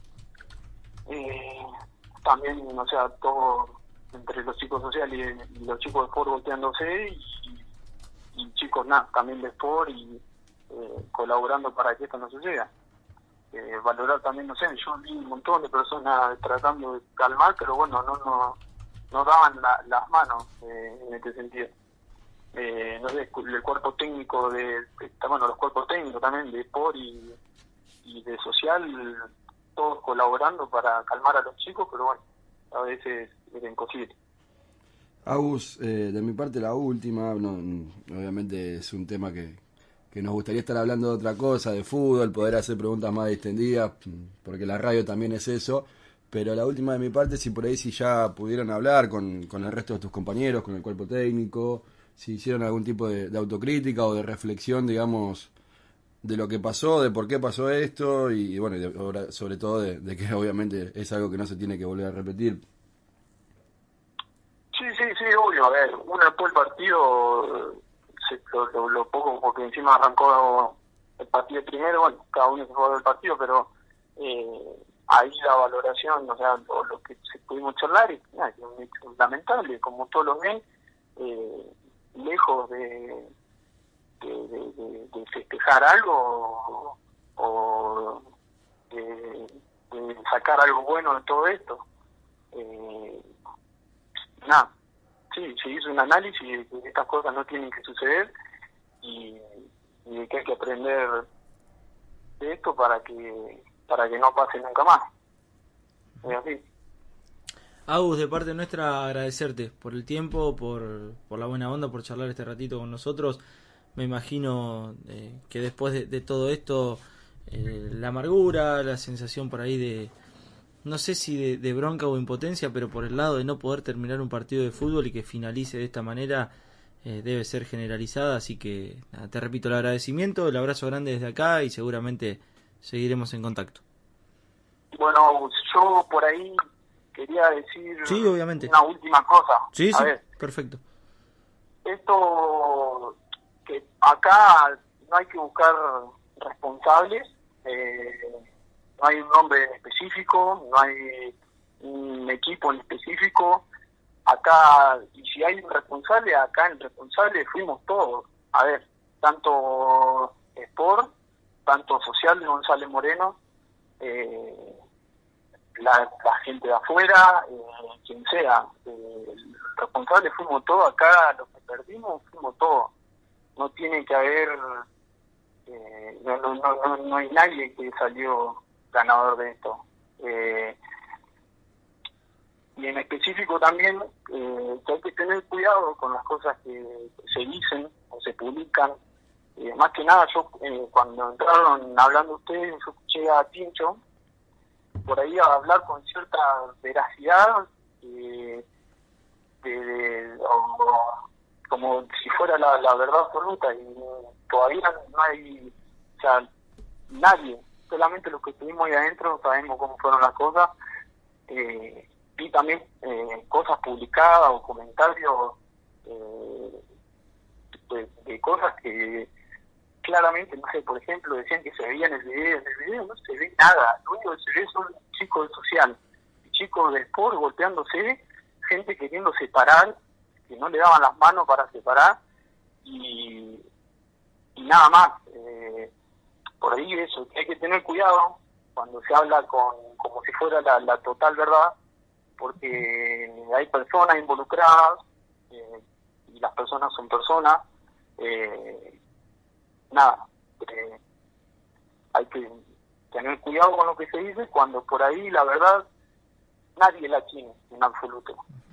eh, también, o sea, todo entre los chicos sociales y, y los chicos de sport volteándose, y, y chicos nada, también de sport y eh, colaborando para que esto no suceda. Eh, valorar también, no sé, yo vi un montón de personas tratando de calmar, pero bueno, no no, no daban la, las manos eh, en este sentido. Eh, no sé, el cuerpo técnico de, de, bueno, los cuerpos técnicos también de sport y, y de social, todos colaborando para calmar a los chicos, pero bueno, a veces es imposible. Agus, eh, de mi parte la última, no, obviamente es un tema que, que nos gustaría estar hablando de otra cosa, de fútbol, poder hacer preguntas más distendidas, porque la radio también es eso, pero la última de mi parte, si por ahí si ya pudieron hablar con, con el resto de tus compañeros, con el cuerpo técnico, si hicieron algún tipo de, de autocrítica o de reflexión, digamos, de lo que pasó, de por qué pasó esto, y, y bueno, y de, sobre todo de, de que obviamente es algo que no se tiene que volver a repetir. Sí, sí, sí, obvio. A ver, uno después del partido, se, lo, lo, lo poco, porque encima arrancó el partido primero, bueno, cada uno se jugó del partido, pero eh, ahí la valoración, o sea, lo, lo que se pudimos charlar, es nada, que un hecho lamentable, como todos lo ven, eh, lejos de, de, de, de, de festejar algo o, o de, de sacar algo bueno de todo esto. Eh, Nada, sí, se hizo un análisis de que estas cosas no tienen que suceder y, y que hay que aprender de esto para que para que no pase nunca más. Es así. Agus, de parte nuestra agradecerte por el tiempo, por, por la buena onda, por charlar este ratito con nosotros. Me imagino eh, que después de, de todo esto, eh, la amargura, la sensación por ahí de, no sé si de, de bronca o impotencia, pero por el lado de no poder terminar un partido de fútbol y que finalice de esta manera, eh, debe ser generalizada. Así que nada, te repito el agradecimiento, el abrazo grande desde acá y seguramente seguiremos en contacto. Bueno, yo por ahí quería decir sí, obviamente. una última cosa. Sí, A sí, ver, perfecto. Esto, que acá no hay que buscar responsables, eh, no hay un nombre en específico, no hay un equipo en específico. Acá, y si hay un responsable, acá el responsable fuimos todos. A ver, tanto Sport, tanto Social de González Moreno, eh, La, la gente de afuera, eh, quien sea, eh, el responsable fuimos todos, acá los que perdimos fuimos todos. No tiene que haber, eh, no, no, no, no hay nadie que salió ganador de esto. Eh, y en específico también eh, que hay que tener cuidado con las cosas que se dicen o se publican. Eh, más que nada, yo eh, cuando entraron hablando ustedes, yo escuché a Tincho por ahí a hablar con cierta veracidad, eh, de, de, o, como si fuera la, la verdad absoluta, y todavía no hay, o sea, nadie, solamente los que estuvimos ahí adentro sabemos cómo fueron las cosas. Eh, vi también eh, cosas publicadas o comentarios eh, de, de cosas que claramente, no sé, por ejemplo, decían que se veía en el video, en el video no se ve nada, lo único que se ve son chicos de Social, chicos de Sport golpeándose, gente queriendo separar, que no le daban las manos para separar, y, y nada más. Eh, por ahí eso, que hay que tener cuidado cuando se habla con como si fuera la, la total verdad, porque hay personas involucradas, eh, y las personas son personas, eh, nada, eh, hay que tener cuidado con lo que se dice cuando por ahí la verdad nadie la tiene en absoluto,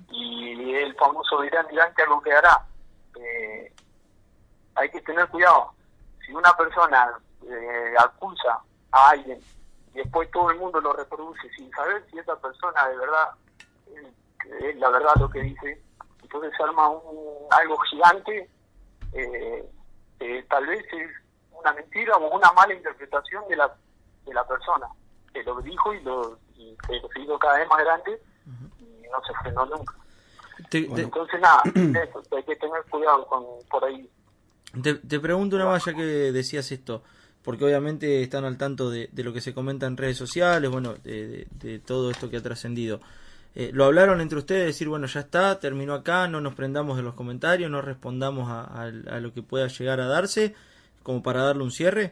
y el famoso dirán dirán que algo quedará. Eh, hay que tener cuidado. Si una persona eh, acusa a alguien y después todo el mundo lo reproduce sin saber si esa persona de verdad eh, es la verdad lo que dice, entonces se arma un, algo gigante. eh, Eh, tal vez es una mentira o una mala interpretación de la de la persona que lo dijo y lo y que lo hizo cada vez más grande y no se frenó nunca. Te, te, Entonces nada, eso, hay que tener cuidado con por ahí. Te, te pregunto una más, ya que decías esto, porque obviamente están al tanto de, de lo que se comenta en redes sociales, bueno, de, de, de todo esto que ha trascendido. Eh, ¿Lo hablaron entre ustedes? Decir, bueno, ya está, terminó acá, no nos prendamos de los comentarios, no respondamos a, a, a lo que pueda llegar a darse, como para darle un cierre.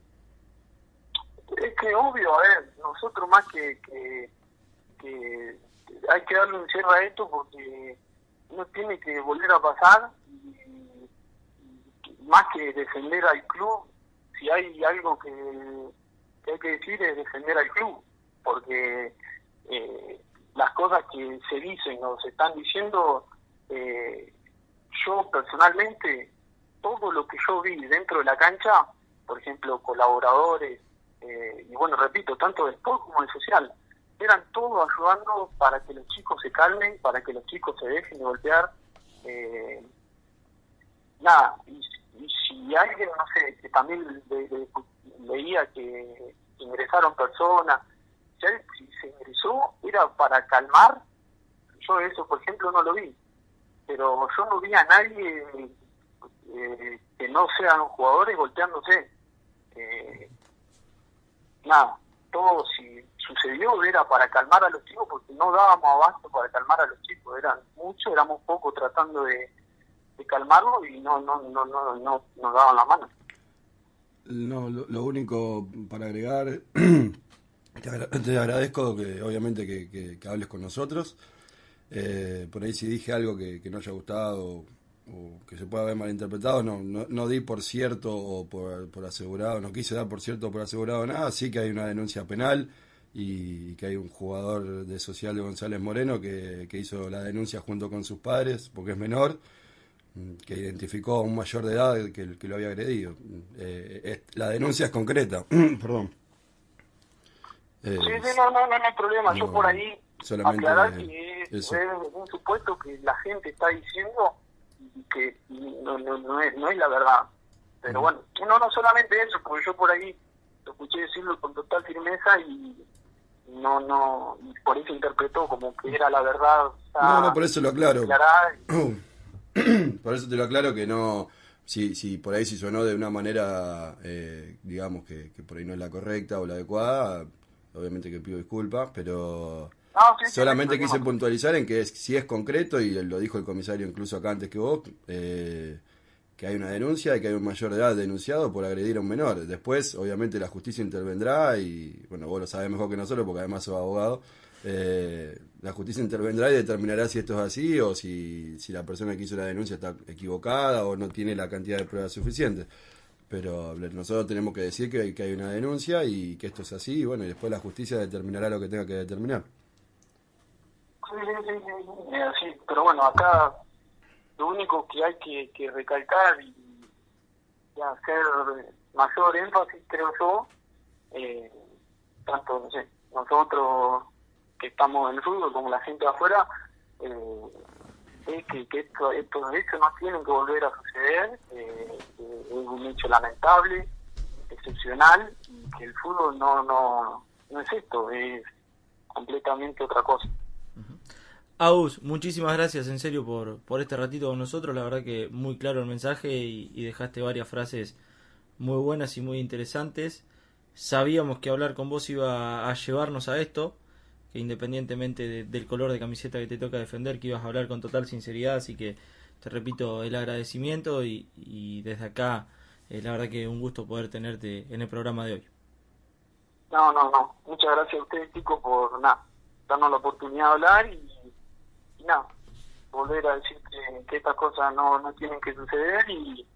Es que obvio, a ver, nosotros más que, que, que hay que darle un cierre a esto porque no tiene que volver a pasar, y, y más que defender al club, si hay algo que, que hay que decir es defender al club, porque eh, las cosas que se dicen o se están diciendo, eh, yo personalmente, todo lo que yo vi dentro de la cancha, por ejemplo, colaboradores, eh, y bueno, repito, tanto de Sport como de Social, eran todos ayudando para que los chicos se calmen, para que los chicos se dejen de golpear. Eh, nada, y, y si alguien, no sé, que también le, le, leía que ingresaron personas, si se ingresó era para calmar, yo eso por ejemplo no lo vi, pero yo no vi a nadie eh, que no sean jugadores golpeándose. Eh, nada, todo si sucedió era para calmar a los chicos, porque no dábamos abasto para calmar a los chicos, eran muchos, éramos pocos tratando de, de calmarlo y no no no no no nos daban la mano. No, lo, lo único para agregar, te, agra te agradezco que obviamente que, que, que hables con nosotros. Eh, por ahí si dije algo que, que no haya gustado o que se pueda haber malinterpretado, no, no, no di por cierto o por, por asegurado, no quise dar por cierto o por asegurado nada. Sí que hay una denuncia penal y que hay un jugador de Social de González Moreno que, que hizo la denuncia junto con sus padres, porque es menor, que identificó a un mayor de edad que, que lo había agredido. Eh, es, la denuncia es concreta. Perdón. Eh, sí, sí, no, no, no, no hay problema. No, yo por ahí aclarar que es, es un supuesto que la gente está diciendo que no, no, no, es, no es la verdad. Pero bueno, no, no solamente eso, porque yo por ahí lo escuché decirlo con total firmeza y no, no, por eso interpretó como que era la verdad. No, no, por eso lo aclaro. Por eso te lo aclaro que no, si, si por ahí si sonó de una manera, eh, digamos que, que por ahí no es la correcta o la adecuada, obviamente que pido disculpas, pero no, sí, solamente sí, quise no. puntualizar en que es, si es concreto, y lo dijo el comisario incluso acá antes que vos, eh, que hay una denuncia y que hay un mayor de edad denunciado por agredir a un menor. Después, obviamente, la justicia intervendrá y, bueno, vos lo sabés mejor que nosotros porque además sos abogado. Eh, la justicia intervendrá y determinará si esto es así o si, si la persona que hizo la denuncia está equivocada o no tiene la cantidad de pruebas suficientes. Pero nosotros tenemos que decir que hay, que hay una denuncia y que esto es así, y bueno, y después la justicia determinará lo que tenga que determinar. Sí, sí, sí, sí, sí, pero bueno, acá lo único que hay que, que recalcar y, y hacer mayor énfasis, creo yo, eh, tanto, no sé, nosotros que estamos en el fútbol como la gente de afuera, eh, es que, que esto, estos hechos no tienen que volver a suceder, eh, eh, es un hecho lamentable, excepcional, y que el fútbol no, no, no es esto, es completamente otra cosa. Agus, muchísimas gracias en serio por, por este ratito con nosotros, la verdad que muy claro el mensaje y, y dejaste varias frases muy buenas y muy interesantes. Sabíamos que hablar con vos iba a llevarnos a esto, que independientemente de, del color de camiseta que te toca defender, que ibas a hablar con total sinceridad, así que te repito el agradecimiento y, y desde acá eh, la verdad que un gusto poder tenerte en el programa de hoy. No, no, no, muchas gracias a ustedes, chicos, por nada, darnos la oportunidad de hablar y, y nada, volver a decir que, que estas cosas no, no tienen que suceder y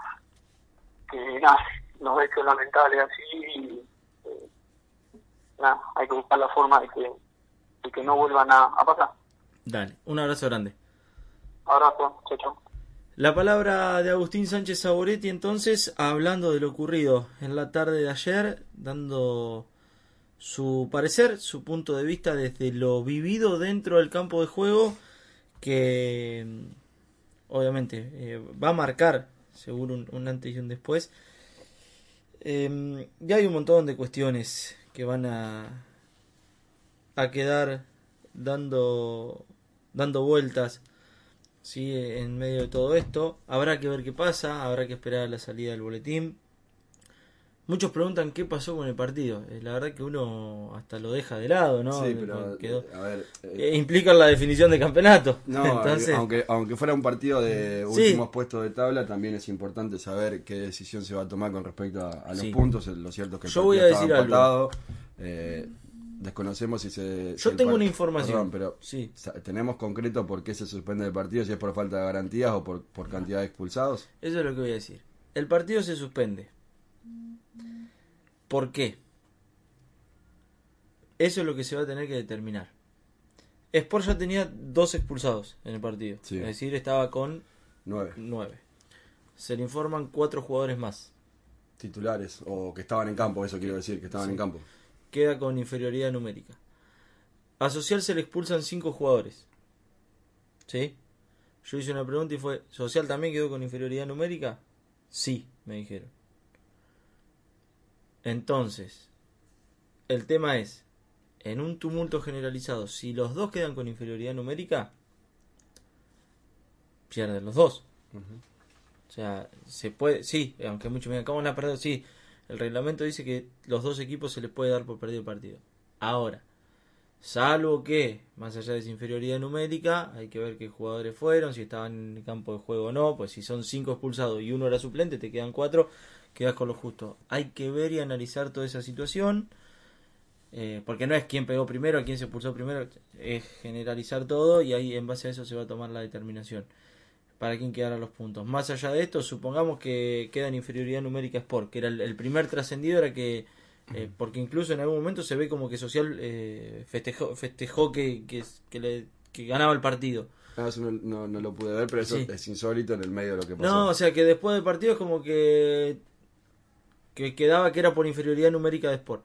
que nada, los hechos lamentables así y eh, nada, hay que buscar la forma de que y que no vuelvan a, a pasar. Dale, un abrazo grande. Abrazo, chao, chao. La palabra de Agustín Sánchez Saboretti, entonces, hablando de lo ocurrido en la tarde de ayer, dando su parecer, su punto de vista desde lo vivido dentro del campo de juego, que obviamente eh, va a marcar seguro un, un antes y un después. Eh, ya hay un montón de cuestiones que van a a quedar dando dando vueltas, ¿sí?, en medio de todo esto. Habrá que ver qué pasa, habrá que esperar a la salida del boletín. Muchos preguntan qué pasó con el partido. Eh, la verdad que uno hasta lo deja de lado, ¿no? Sí, pero Quedó, a ver, eh, eh, implica la definición de campeonato. No, entonces, aunque aunque fuera un partido de últimos sí. puestos de tabla, también es importante saber qué decisión se va a tomar con respecto a, a los sí. puntos. Lo cierto es que el Yo partido voy a decir estaba empatado. Algo. Eh, desconocemos si se... Yo si tengo par... una información. Perdón, pero sí. ¿tenemos concreto por qué se suspende el partido? Si es por falta de garantías o por, por cantidad de expulsados. Eso es lo que voy a decir. El partido se suspende. ¿Por qué? Eso es lo que se va a tener que determinar. Sport ya tenía dos expulsados en el partido. Sí. Es decir, estaba con nueve. nueve. Se le informan cuatro jugadores más. Titulares, o que estaban en campo, eso quiero decir, que estaban sí. en campo. Queda con inferioridad numérica. A Social se le expulsan cinco jugadores. ¿Sí? Yo hice una pregunta y fue, ¿Social también quedó con inferioridad numérica? Sí, me dijeron. Entonces, el tema es, en un tumulto generalizado, si los dos quedan con inferioridad numérica, pierden los dos. Uh-huh. O sea, se puede, sí, aunque muchos me digan, ¿cómo van a perder? Sí, el reglamento dice que los dos equipos se les puede dar por perdido el partido. Ahora, salvo que, más allá de esa inferioridad numérica, hay que ver qué jugadores fueron, si estaban en el campo de juego o no, pues si son cinco expulsados y uno era suplente, te quedan cuatro, quedas con lo justo. Hay que ver y analizar toda esa situación, eh, porque no es quién pegó primero, a quién se expulsó primero, es generalizar todo y ahí en base a eso se va a tomar la determinación para quién quedará los puntos. Más allá de esto, supongamos que queda en inferioridad numérica Sport, que era el, el primer trascendido, era que Eh, porque incluso en algún momento se ve como que Social eh, festejó, festejó que, que, que, le, que ganaba el partido. No, eso no, no, no lo pude ver, pero eso Sí. es insólito en el medio de lo que pasó. No, o sea que después del partido es como que que quedaba que era por inferioridad numérica de Sport.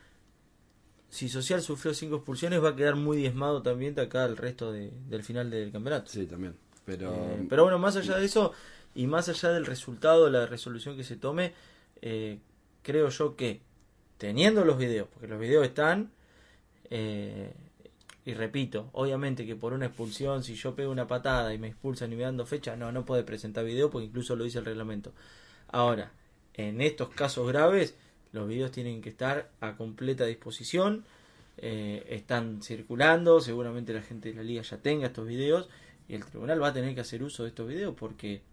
Si Social sufrió cinco expulsiones va a quedar muy diezmado también de acá el resto de, del final del campeonato. Sí, también. Pero, Eh, pero bueno, más allá de eso y más allá del resultado, la resolución que se tome, eh, creo yo que teniendo los videos, porque los videos están, eh, y repito, obviamente que por una expulsión, si yo pego una patada y me expulsan y me dando fecha, no, no puede presentar video porque incluso lo dice el reglamento. Ahora, en estos casos graves, los videos tienen que estar a completa disposición, eh, están circulando, seguramente la gente de la liga ya tenga estos videos y el tribunal va a tener que hacer uso de estos videos porque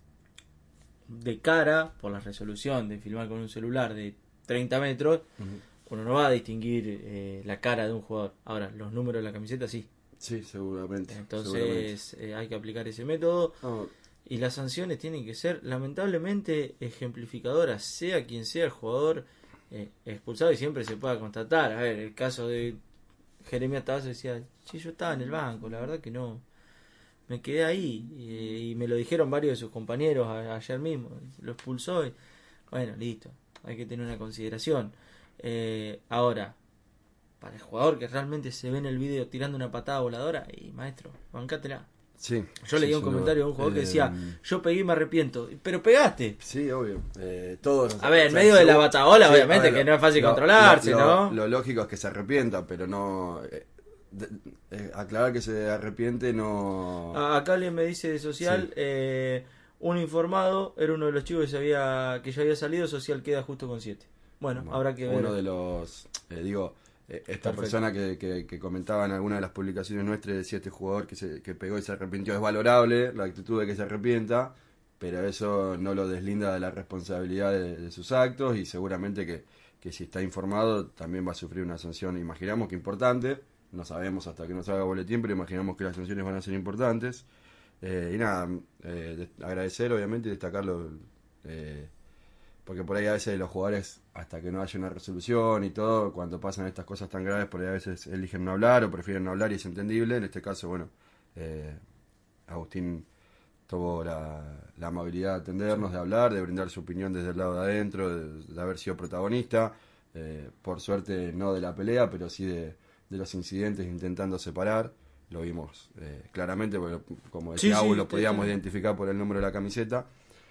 de cara, por la resolución de filmar con un celular de treinta metros, uh-huh, uno no va a distinguir eh, la cara de un jugador. Ahora, los números de la camiseta sí. Sí, seguramente. Entonces seguramente. Eh, hay que aplicar ese método. Oh. Y las sanciones tienen que ser lamentablemente ejemplificadoras, sea quien sea el jugador eh, expulsado y siempre se pueda constatar. A ver, el caso de Jeremías Tavares decía, sí, yo estaba en el banco, la verdad que no, me quedé ahí y, y me lo dijeron varios de sus compañeros a, ayer mismo, lo expulsó y bueno, listo, hay que tener una consideración. Eh, ahora, para el jugador que realmente se ve en el video tirando una patada voladora, y maestro, bancátela. Sí, yo leí sí, un comentario de un jugador eh, que decía, yo pegué y me arrepiento, pero pegaste. Sí, obvio. Eh, todos a ver, en medio de la bataola, sí, obviamente, ver, que no es fácil lo, controlarse, lo, ¿no? Lo, lo lógico es que se arrepienta, pero no... Eh, de, eh, aclarar que se arrepiente no... Acá alguien me dice de Social, sí. eh, un informado era uno de los chicos que, se había, que ya había salido, Social queda justo con siete. Bueno, bueno, habrá que ver. Uno de los... Eh, digo... Esta Perfecto. persona que, que, que comentaba en alguna de las publicaciones nuestras decía este jugador que se que pegó y se arrepintió, es valorable la actitud de que se arrepienta, pero eso no lo deslinda de la responsabilidad de, de sus actos y seguramente que, que si está informado también va a sufrir una sanción, imaginamos que importante, no sabemos hasta que nos haga boletín, pero imaginamos que las sanciones van a ser importantes. Eh, y nada, eh, de, agradecer obviamente y destacarlo, eh, porque por ahí a veces los jugadores, hasta que no haya una resolución y todo, cuando pasan estas cosas tan graves, por ahí a veces eligen no hablar o prefieren no hablar y es entendible. En este caso, bueno, eh, Agustín tuvo la, la amabilidad de atendernos, de hablar, de brindar su opinión desde el lado de adentro, de, de haber sido protagonista, eh, por suerte no de la pelea, pero sí de, de los incidentes intentando separar. Lo vimos eh, claramente, porque como decía sí, Agus, sí, lo podíamos sí. identificar por el número de la camiseta.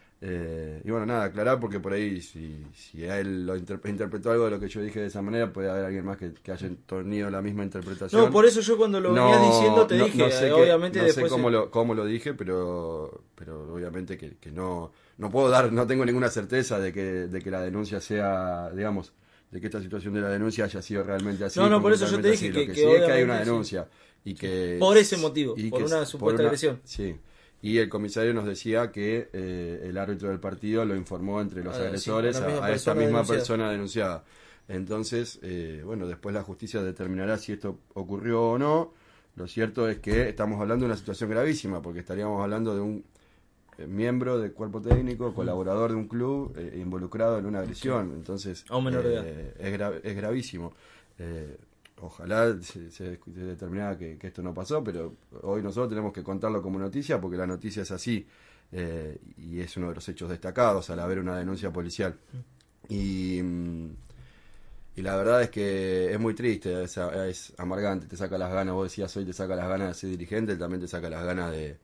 Eh, y bueno, nada, aclarar porque por ahí si, si a él lo interp- interpretó algo de lo que yo dije de esa manera, puede haber alguien más que, que haya tenido la misma interpretación. No, por eso yo cuando lo no, venías diciendo te no, dije, no sé obviamente que, no después... sé cómo, lo, cómo lo dije, pero pero obviamente que, que no no puedo dar, no tengo ninguna certeza de que, de que la denuncia sea, digamos, de que esta situación de la denuncia haya sido realmente así. No, no, por eso yo te dije así. que, Lo que, que sí es que hay una sí. denuncia y que... Por ese motivo, y por que, una supuesta por una, agresión. Sí. Y el comisario nos decía que eh, el árbitro del partido lo informó entre los ah, agresores sí, a, a esta misma denunciada. persona denunciada. Entonces, eh, bueno, después la justicia determinará si esto ocurrió o no. Lo cierto es que estamos hablando de una situación gravísima, porque estaríamos hablando de un eh, miembro del cuerpo técnico, colaborador de un club, eh, involucrado en una agresión. Entonces, a un menor de edad. Eh, es, gra- es gravísimo. Eh, Ojalá se, se, se determinara que, que esto no pasó, pero hoy nosotros tenemos que contarlo como noticia porque la noticia es así eh, y es uno de los hechos destacados al haber una denuncia policial. Y, y la verdad es que es muy triste, es, es amargante, te saca las ganas, vos decías hoy te saca las ganas de ser dirigente, también te saca las ganas de,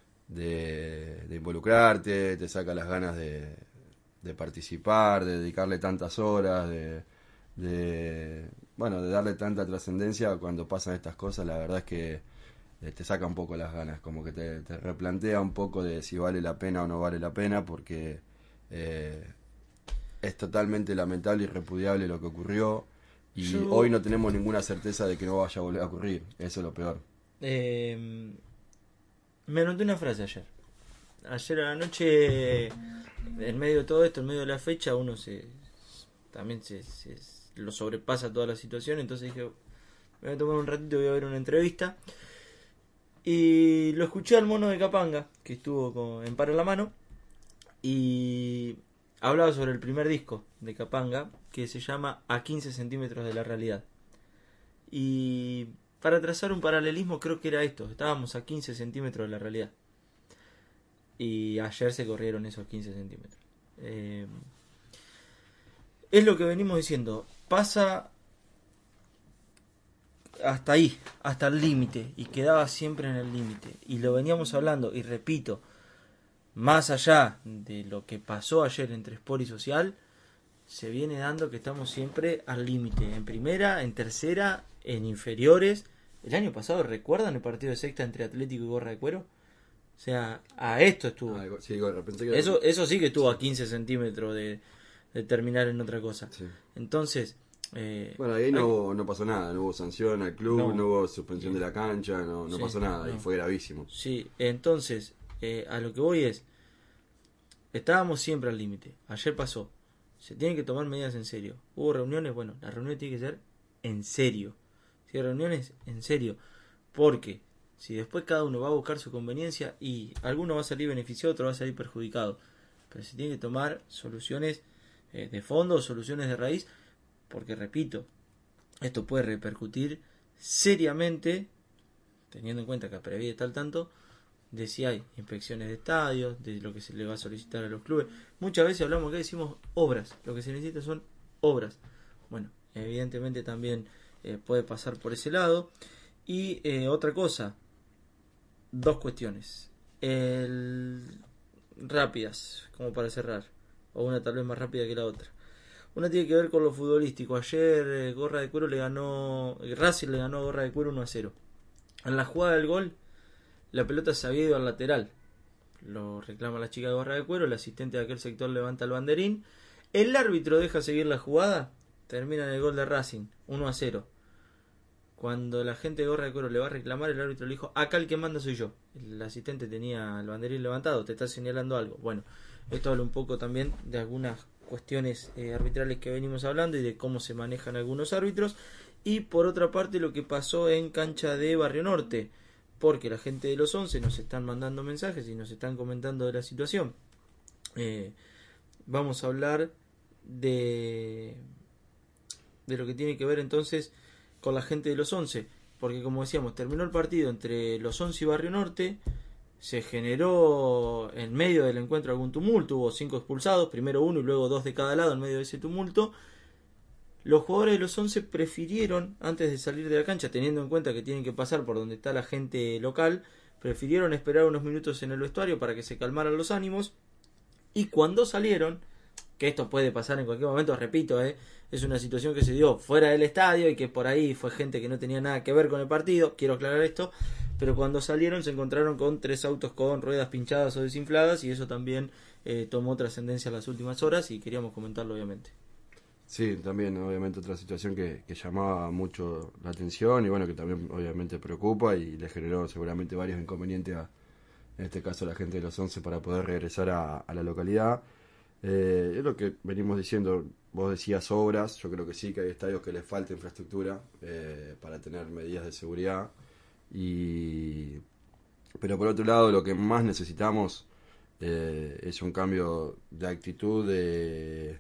de, de involucrarte, te saca las ganas de, de participar, de dedicarle tantas horas, de... de bueno, de darle tanta trascendencia cuando pasan estas cosas. La verdad es que eh, te saca un poco las ganas, como que te, te replantea un poco de si vale la pena o no vale la pena, porque eh, es totalmente lamentable y repudiable lo que ocurrió y Yo... hoy no tenemos ninguna certeza de que no vaya a volver a ocurrir. Eso es lo peor. Eh, me anoté una frase ayer. Ayer a la noche, en medio de todo esto, en medio de la fecha, uno se también se... se lo sobrepasa toda la situación, entonces dije, me voy a tomar un ratito, voy a ver una entrevista y lo escuché al mono de Capanga que estuvo con, en Para la Mano y hablaba sobre el primer disco de Capanga, que se llama A quince centímetros de la realidad. Y para trazar un paralelismo, creo que era esto: estábamos a quince centímetros de la realidad. Y ayer se corrieron esos quince centímetros. Eh, es lo que venimos diciendo. Pasa hasta ahí, hasta el límite. Y quedaba siempre en el límite. Y lo veníamos hablando, y repito, más allá de lo que pasó ayer entre Sport y Social, se viene dando que estamos siempre al límite. En primera, en tercera, en inferiores. El año pasado, ¿recuerdan el partido de sexta entre Atlético y Gorra de Cuero? O sea, a esto estuvo. Ah, sí, Gorra, pensé que Eso, eso sí que estuvo sí. a quince centímetros de, de terminar en otra cosa. Sí. Entonces... Eh, bueno, ahí no, hubo, no pasó nada, no hubo sanción al club, no, no hubo suspensión de la cancha, no, no sí, pasó nada, no. y fue gravísimo. Sí, entonces, eh, a lo que voy es, estábamos siempre al límite. Ayer pasó, se tienen que tomar medidas en serio. Hubo reuniones, bueno, las reuniones tienen que ser en serio. Si hay reuniones, en serio. Porque si después cada uno va a buscar su conveniencia y alguno va a salir beneficiado, otro va a salir perjudicado. Pero se tienen que tomar soluciones eh, de fondo, soluciones de raíz. Porque, repito, esto puede repercutir seriamente, teniendo en cuenta que a Previde está al tanto, de si hay inspecciones de estadios, de lo que se le va a solicitar a los clubes. Muchas veces hablamos acá y decimos obras. Lo que se necesita son obras. Bueno, evidentemente también eh, puede pasar por ese lado. Y eh, otra cosa, dos cuestiones. El... Rápidas, como para cerrar. O una tal vez más rápida que la otra. Una tiene que ver con lo futbolístico. Ayer eh, Gorra de Cuero le ganó, Racing le ganó a Gorra de Cuero uno a cero. En la jugada del gol, la pelota se había ido al lateral. Lo reclama la chica de Gorra de Cuero, el asistente de aquel sector levanta el banderín. El árbitro deja seguir la jugada, termina en el gol de Racing, uno a cero. Cuando la gente de Gorra de Cuero le va a reclamar, el árbitro le dijo: acá el que manda soy yo. El asistente tenía el banderín levantado, te está señalando algo. Bueno, esto habla un poco también de algunas cuestiones eh, arbitrales que venimos hablando y de cómo se manejan algunos árbitros. Y por otra parte, lo que pasó en cancha de Barrio Norte, porque la gente de los once nos están mandando mensajes y nos están comentando de la situación. Eh, vamos a hablar de de lo que tiene que ver entonces con la gente de los once, porque como decíamos, terminó el partido entre los once y Barrio Norte. Se generó en medio del encuentro algún tumulto, hubo cinco expulsados, primero uno y luego dos de cada lado en medio de ese tumulto. Los jugadores de los once prefirieron, antes de salir de la cancha, teniendo en cuenta que tienen que pasar por donde está la gente local, prefirieron esperar unos minutos en el vestuario para que se calmaran los ánimos. Y cuando salieron, que esto puede pasar en cualquier momento, repito, eh, es una situación que se dio fuera del estadio y que por ahí fue gente que no tenía nada que ver con el partido, quiero aclarar esto. Pero cuando salieron se encontraron con tres autos con ruedas pinchadas o desinfladas, y eso también eh, tomó trascendencia en las últimas horas y queríamos comentarlo obviamente. Sí, también obviamente otra situación que, que llamaba mucho la atención y bueno, que también obviamente preocupa y le generó seguramente varios inconvenientes a, en este caso, a la gente de los once para poder regresar a, a la localidad. Eh, es lo que venimos diciendo, vos decías obras, yo creo que sí, que hay estadios que les falta infraestructura eh, para tener medidas de seguridad. Y pero por otro lado, lo que más necesitamos eh, es un cambio de actitud de,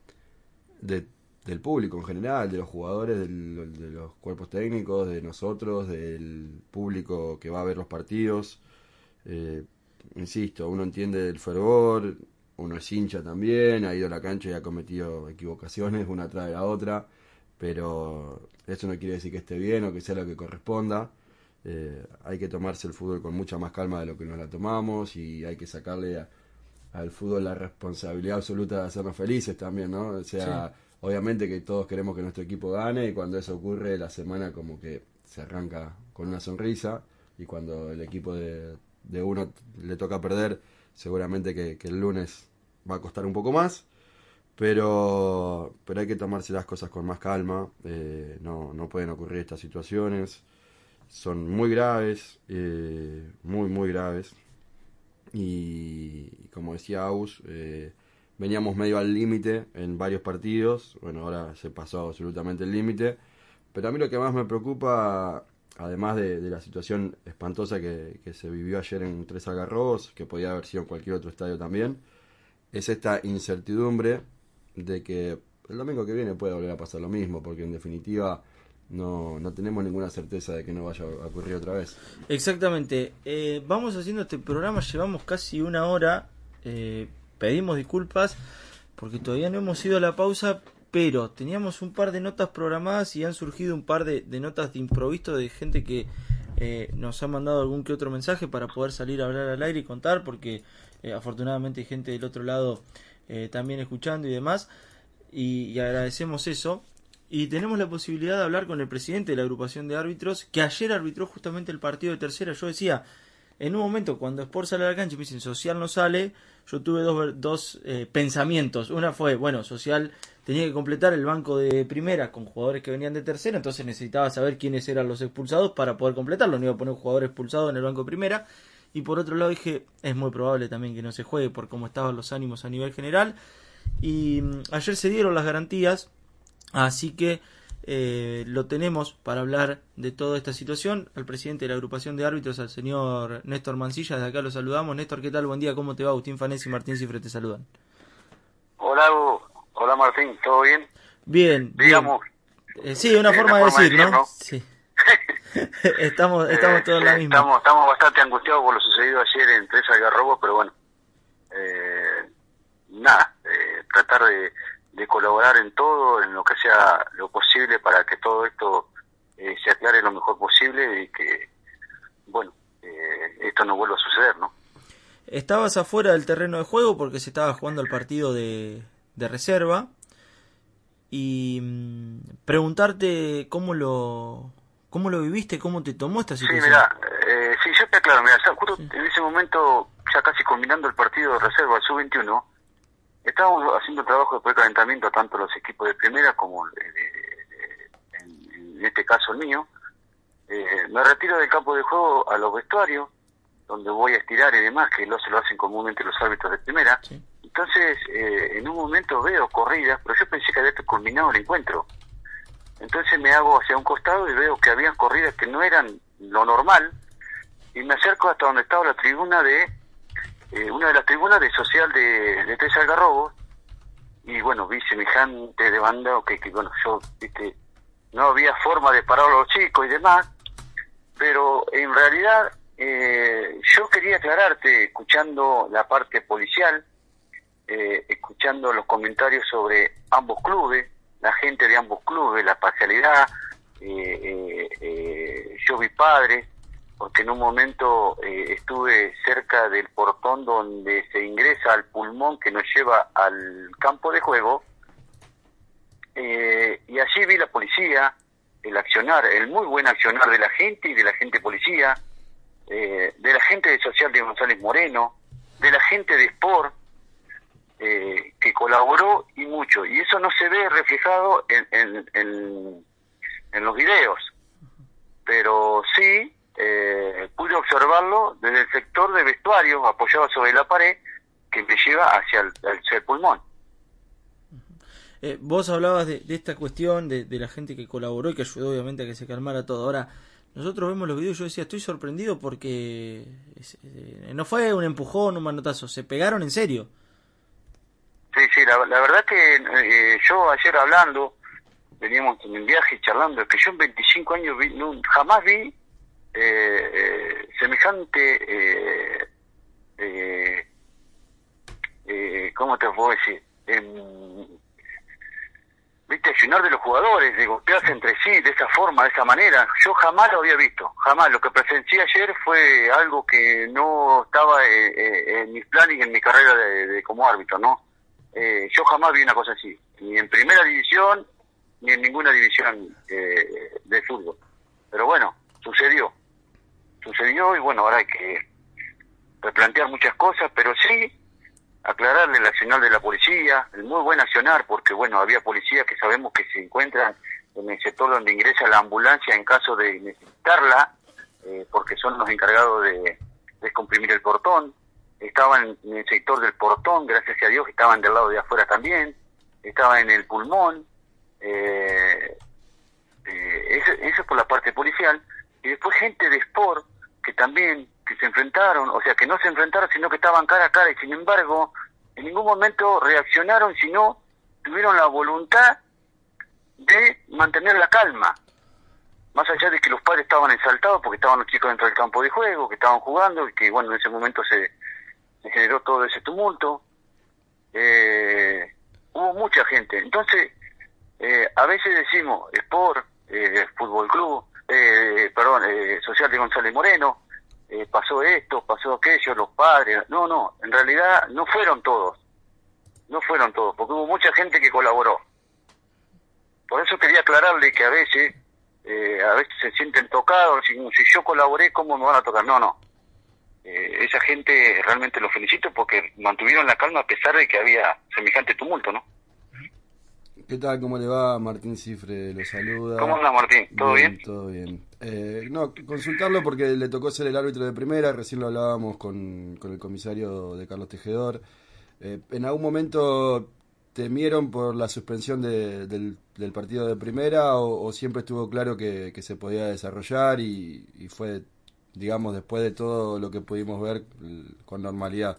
de del público en general, de los jugadores, del, de los cuerpos técnicos, de nosotros, del público que va a ver los partidos. Eh, insisto, uno entiende el fervor, uno es hincha también, ha ido a la cancha y ha cometido equivocaciones una tras de la otra, pero eso no quiere decir que esté bien o que sea lo que corresponda. Eh, hay que tomarse el fútbol con mucha más calma de lo que nos la tomamos y hay que sacarle a, al fútbol la responsabilidad absoluta de hacernos felices también, ¿no? O sea, sí. Obviamente que todos queremos que nuestro equipo gane y cuando eso ocurre la semana como que se arranca con una sonrisa y cuando el equipo de, de uno le toca perder, seguramente que, que el lunes va a costar un poco más, pero pero hay que tomarse las cosas con más calma. Eh, no, no pueden ocurrir estas situaciones. Son muy graves, eh, muy, muy graves. Y, y como decía Aus, eh, veníamos medio al límite en varios partidos. Bueno, ahora se pasó absolutamente el límite. Pero a mí lo que más me preocupa, además de, de la situación espantosa que, que se vivió ayer en Tres Algarrobos, que podía haber sido en cualquier otro estadio también, es esta incertidumbre de que el domingo que viene puede volver a pasar lo mismo, porque en definitiva no, no tenemos ninguna certeza de que no vaya a ocurrir otra vez. Exactamente. Eh, vamos haciendo este programa, llevamos casi una hora, eh, pedimos disculpas porque todavía no hemos ido a la pausa, pero teníamos un par de notas programadas y han surgido un par de, de notas de improviso de gente que eh, nos ha mandado algún que otro mensaje para poder salir a hablar al aire y contar, porque eh, afortunadamente hay gente del otro lado eh, también escuchando y demás, y, y agradecemos eso. Y tenemos la posibilidad de hablar con el presidente de la agrupación de árbitros, que ayer arbitró justamente el partido de tercera. Yo decía, en un momento cuando Sport sale a la cancha y me dicen Social no sale, yo tuve dos, dos eh, pensamientos. Una fue, bueno, Social tenía que completar el banco de primera con jugadores que venían de tercera, entonces necesitaba saber quiénes eran los expulsados para poder completarlo. No iba a poner un jugador expulsado en el banco de primera. Y por otro lado dije, es muy probable también que no se juegue por cómo estaban los ánimos a nivel general. Y mmm, ayer se dieron las garantías, así que eh, lo tenemos para hablar de toda esta situación al presidente de la agrupación de árbitros, al señor Néstor Mancilla. Desde acá lo saludamos. Néstor, ¿qué tal? Buen día, ¿cómo te va? Agustín Fanesi y Martín Cifre te saludan. Hola, Hugo. Hola, Martín, ¿todo bien? Bien, digamos. Bien. Eh, sí, una eh, forma de decir, de decir, ¿no? ¿no? Sí. estamos estamos eh, todos en la misma. Estamos, estamos bastante angustiados por lo sucedido ayer en Tres Algarrobos, pero bueno, eh, nada, eh, tratar de, de colaborar en todo, en lo que sea lo posible para que todo esto eh, se aclare lo mejor posible y que, bueno, eh, esto no vuelva a suceder, ¿no? Estabas afuera del terreno de juego porque se estaba jugando el partido de, de reserva y mmm, preguntarte cómo lo cómo lo viviste, cómo te tomó esta situación. Sí, mira, eh, sí, yo te aclaro, mira, justo sí. En ese momento, ya casi combinando el partido de reserva, el sub veintiuno, estábamos haciendo trabajo de precalentamiento tanto los equipos de primera como de, de, de, en, en este caso el mío. Eh, me retiro del campo de juego a los vestuarios, donde voy a estirar y demás, que lo se lo hacen comúnmente los árbitros de primera. Sí. Entonces, eh, en un momento veo corridas, pero yo pensé que había culminado el encuentro. Entonces me hago hacia un costado y veo que habían corridas que no eran lo normal, y me acerco hasta donde estaba la tribuna de, eh, una de las tribunas de Social de, de Tres Algarrobos, y bueno, vi semejante de banda, que, que bueno, yo, viste, no había forma de parar a los chicos y demás, pero en realidad eh, yo quería aclararte, escuchando la parte policial, eh, escuchando los comentarios sobre ambos clubes, la gente de ambos clubes, la parcialidad, eh, eh, eh, yo vi padres, porque en un momento eh, estuve cerca del portón donde se ingresa al pulmón que nos lleva al campo de juego, eh, y allí vi la policía, el accionar, el muy buen accionar de la gente y de la gente policía, eh, de la gente de Social de González Moreno, de la gente de Sport, eh, que colaboró y mucho, y eso no se ve reflejado en, en, en, en los videos, pero sí eh, pude observarlo desde el sector de vestuario, apoyado sobre la pared, que me lleva hacia el, hacia el pulmón. Eh, vos hablabas de, de esta cuestión de, de la gente que colaboró y que ayudó obviamente a que se calmara todo. Ahora, nosotros vemos los videos y yo decía, estoy sorprendido porque eh, no fue un empujón, un manotazo, se pegaron en serio. Sí, sí, la, la verdad que eh, yo ayer hablando, veníamos en un viaje charlando, que yo en veinticinco años vi, no, jamás vi eh, eh, semejante, eh, eh, eh, ¿cómo te puedo decir? Eh, viste, accionar de los jugadores, de golpearse entre sí de esa forma, de esa manera, yo jamás lo había visto, jamás. Lo que presencié ayer fue algo que no estaba eh, eh, en mis planes y en mi carrera de, de como árbitro, ¿no? Eh, yo jamás vi una cosa así, ni en primera división, ni en ninguna división eh, de fútbol. Pero bueno, sucedió, sucedió y bueno, ahora hay que replantear muchas cosas, pero sí aclararle el accionar de la policía, el muy buen accionar, porque bueno, había policías que sabemos que se encuentran en el sector donde ingresa la ambulancia en caso de necesitarla, eh, porque son los encargados de descomprimir el portón. Estaban en el sector del portón, gracias a Dios, estaban del lado de afuera también, estaban en el pulmón, eh, eh, eso, eso es por la parte policial, y después gente de Sport, que también, que se enfrentaron, o sea, que no se enfrentaron, sino que estaban cara a cara, y sin embargo, en ningún momento reaccionaron, sino tuvieron la voluntad de mantener la calma. Más allá de que los padres estaban exaltados porque estaban los chicos dentro del campo de juego, que estaban jugando y que, bueno, en ese momento se, se generó todo ese tumulto. Eh, hubo mucha gente. Entonces, eh, a veces decimos Sport, eh, Fútbol Club, eh, perdón, eh, Social de González Moreno, eh, pasó esto, pasó aquello, los padres. No, no, en realidad no fueron todos. No fueron todos, porque hubo mucha gente que colaboró. Por eso quería aclararle que a veces, eh, a veces se sienten tocados, si, si yo colaboré, ¿cómo me van a tocar? No, no. Eh, esa gente realmente los felicito porque mantuvieron la calma a pesar de que había semejante tumulto, ¿no? ¿Qué tal? ¿Cómo le va? Martín Cifre lo saluda. ¿Cómo anda, Martín? ¿Todo bien? bien? Todo bien. Eh, no, consultarlo porque le tocó ser el árbitro de primera, recién lo hablábamos con, con el comisario de Carlos Tejedor. Eh, ¿En algún momento temieron por la suspensión de, del, del partido de primera o, o siempre estuvo claro que, que se podía desarrollar y, y fue, digamos, después de todo lo que pudimos ver, con normalidad?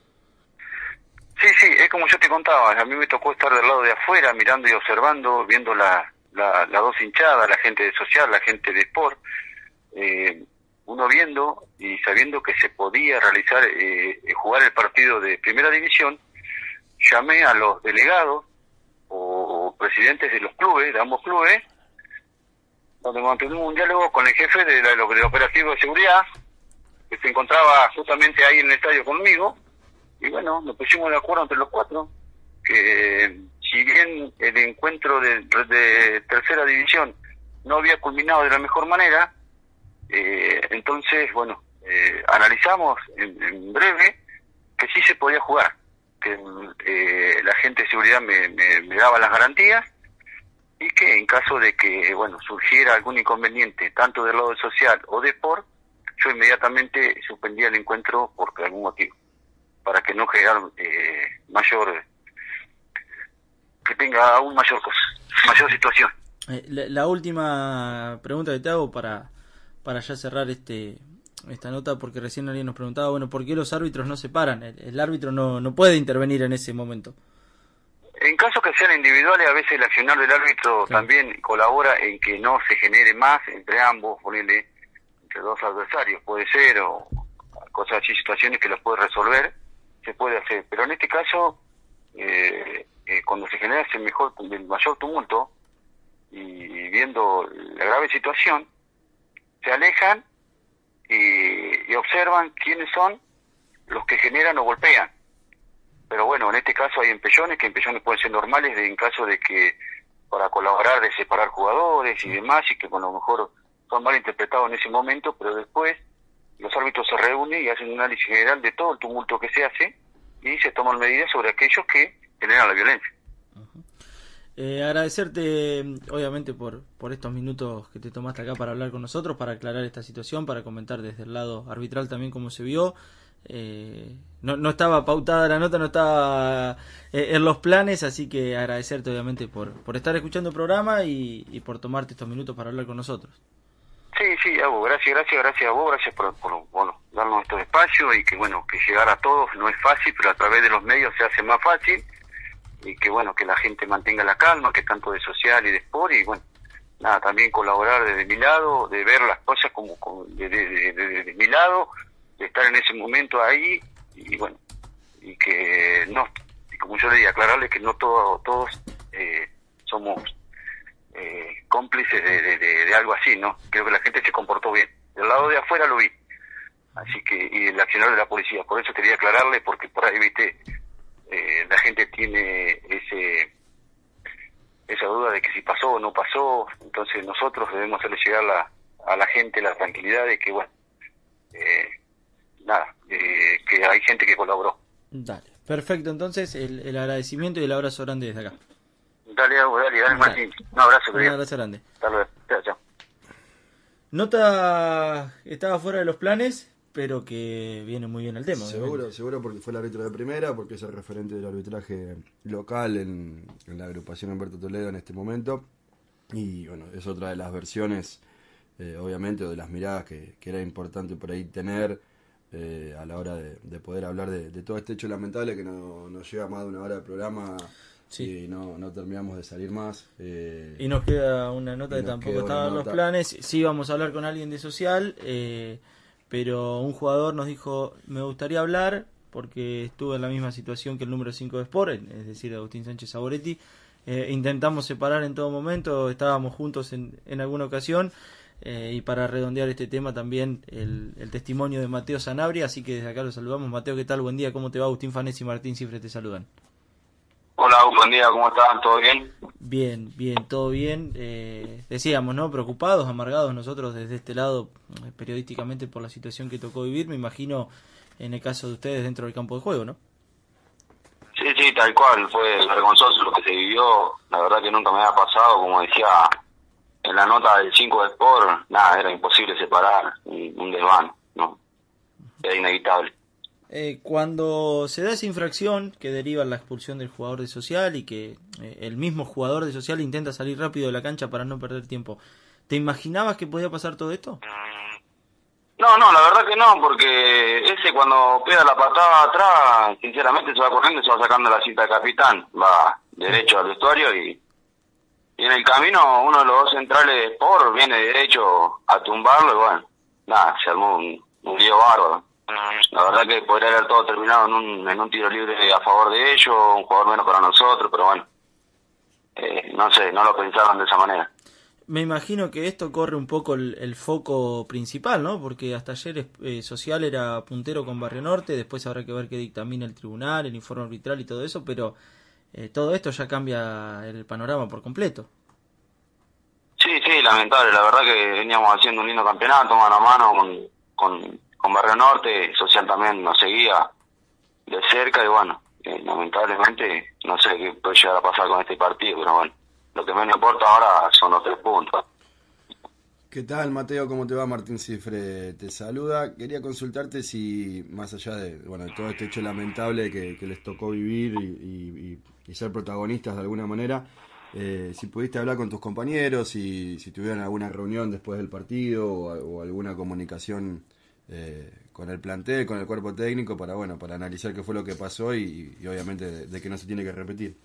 Sí, sí, es como yo te contaba, a mí me tocó estar del lado de afuera, mirando y observando, viendo la, la, la dos hinchadas, la gente de social, la gente de Sport, eh, uno viendo y sabiendo que se podía realizar, eh, jugar el partido de primera división. Llamé a los delegados o, o presidentes de los clubes, de ambos clubes, donde mantuvimos un diálogo con el jefe de la, del operativo de seguridad, que se encontraba justamente ahí en el estadio conmigo, y bueno, nos pusimos de acuerdo entre los cuatro, que si bien el encuentro de, de tercera división no había culminado de la mejor manera, eh, entonces, bueno, eh, analizamos en, en breve que sí se podía jugar, que eh, la gente de seguridad me, me, me daba las garantías y que en caso de que, bueno, surgiera algún inconveniente, tanto del lado social o de Sport, yo inmediatamente suspendía el encuentro por algún motivo, para que no generara eh, mayor, que tenga aún mayor cosa, mayor situación. Eh, la, la última pregunta que te hago para, para ya cerrar este esta nota, porque recién alguien nos preguntaba, bueno, ¿por qué los árbitros no se paran? El, el árbitro no, no puede intervenir en ese momento. En casos que sean individuales, a veces el accionar del árbitro, claro, también colabora en que no se genere más entre ambos, ponerle entre dos adversarios, puede ser, o cosas así, situaciones que los puede resolver, se puede hacer. Pero en este caso, eh, eh, cuando se genera ese mejor, el mayor tumulto, y viendo la grave situación, se alejan y, y observan quiénes son los que generan o golpean. Pero bueno, en este caso hay empellones, que empellones pueden ser normales de, en caso de que para colaborar de separar jugadores y demás, y que con lo mejor son mal interpretados en ese momento, pero después los árbitros se reúnen y hacen un análisis general de todo el tumulto que se hace y se toman medidas sobre aquellos que generan la violencia. Uh-huh. Eh, agradecerte, obviamente, por, por estos minutos que te tomaste acá para hablar con nosotros, para aclarar esta situación, para comentar desde el lado arbitral también cómo se vio. Eh, no, no estaba pautada la nota, no estaba eh, en los planes, así que agradecerte, obviamente, por, por estar escuchando el programa y, y por tomarte estos minutos para hablar con nosotros. Sí, sí, Abu, gracias, gracias, gracias a vos, gracias por, por bueno, darnos estos espacios y que, bueno, que llegar a todos no es fácil, pero a través de los medios se hace más fácil. Y que bueno, que la gente mantenga la calma, que tanto de social y de Sport, y bueno, nada, también colaborar desde mi lado, de ver las cosas como, como de, de, de, de, de mi lado, de estar en ese momento ahí, y bueno, y que no, y como yo le digo, aclararle que no todo, todos eh, somos eh, cómplices de, de, de, de algo así, ¿no? Creo que la gente se comportó bien. Del lado de afuera lo vi, así que, y el accionar de la policía, por eso quería aclararle, porque por ahí, viste, Eh, la gente tiene ese esa duda de que si pasó o no pasó, entonces nosotros debemos hacerle llegar la, a la gente la tranquilidad de que, bueno, eh, nada, eh, que hay gente que colaboró. Dale, perfecto, entonces el, el agradecimiento y el abrazo grande desde acá. Dale, dale, dale, dale, Martín, un abrazo. Un abrazo grande. Hasta luego, chao, chao. Nota estaba fuera de los planes, pero que viene muy bien el tema. Seguro, obviamente. seguro porque fue el árbitro de primera, porque es el referente del arbitraje local en, en la agrupación Humberto Toledo en este momento. Y bueno, es otra de las versiones, eh, obviamente, o de las miradas que, que era importante por ahí tener eh, a la hora de, de poder hablar de, de todo este hecho lamentable que no, nos lleva más de una hora de programa. Sí. Y no, no terminamos de salir más. Eh, y nos queda una nota que tampoco estaba en los planes. Sí, vamos a hablar con alguien de social, eh, pero un jugador nos dijo, me gustaría hablar, porque estuve en la misma situación que el número cinco de Sport, es decir, Agustín Sánchez Saboretti. Eh, intentamos separar en todo momento, estábamos juntos en, en alguna ocasión, eh, y para redondear este tema también el, el testimonio de Mateo Sanabria, así que desde acá lo saludamos. Mateo, ¿qué tal? Buen día, ¿cómo te va? Agustín Fanesi y Martín Cifre te saludan. Hola, buen día, ¿cómo están? ¿Todo bien? Bien, bien, todo bien. Eh, decíamos, ¿no? Preocupados, amargados nosotros desde este lado, eh, periodísticamente por la situación que tocó vivir, me imagino en el caso de ustedes dentro del campo de juego, ¿no? Sí, sí, tal cual, fue vergonzoso lo que se vivió, la verdad que nunca me había pasado, como decía en la nota del cinco de Sport, nada, era imposible separar, un, un desván, ¿no? Era inevitable. Eh, cuando se da esa infracción que deriva en la expulsión del jugador de social y que eh, el mismo jugador de social intenta salir rápido de la cancha para no perder tiempo, ¿te imaginabas que podía pasar todo esto? No, no, la verdad que no, porque ese cuando pega la patada atrás, sinceramente se va corriendo y se va sacando la cinta de capitán, va derecho al vestuario y, y en el camino uno de los dos centrales de Sport viene derecho a tumbarlo y bueno, nada, se armó un, un lío bárbaro. La verdad que podría haber todo terminado en un, en un tiro libre a favor de ellos, un jugador menos para nosotros, pero bueno, eh, no sé, no lo pensaron de esa manera. Me imagino que esto corre un poco el, el foco principal, ¿no? Porque hasta ayer eh, Social era puntero con Barrio Norte, después habrá que ver qué dictamina el tribunal, el informe arbitral y todo eso, pero eh, todo esto ya cambia el panorama por completo. Sí, sí, lamentable, la verdad que veníamos haciendo un lindo campeonato, mano a mano con... con con Barrio Norte, Social también nos seguía de cerca y bueno, eh, lamentablemente no sé qué puede llegar a pasar con este partido, pero bueno, lo que menos importa ahora son los tres puntos. ¿Qué tal, Mateo? ¿Cómo te va? Martín Cifre te saluda. Quería consultarte si, más allá de, bueno, de todo este hecho lamentable que, que les tocó vivir y, y, y ser protagonistas de alguna manera, eh, si pudiste hablar con tus compañeros, si, si tuvieron alguna reunión después del partido o, o alguna comunicación Eh, con el plantel, con el cuerpo técnico para bueno para analizar qué fue lo que pasó y, y obviamente de, de que no se tiene que repetir.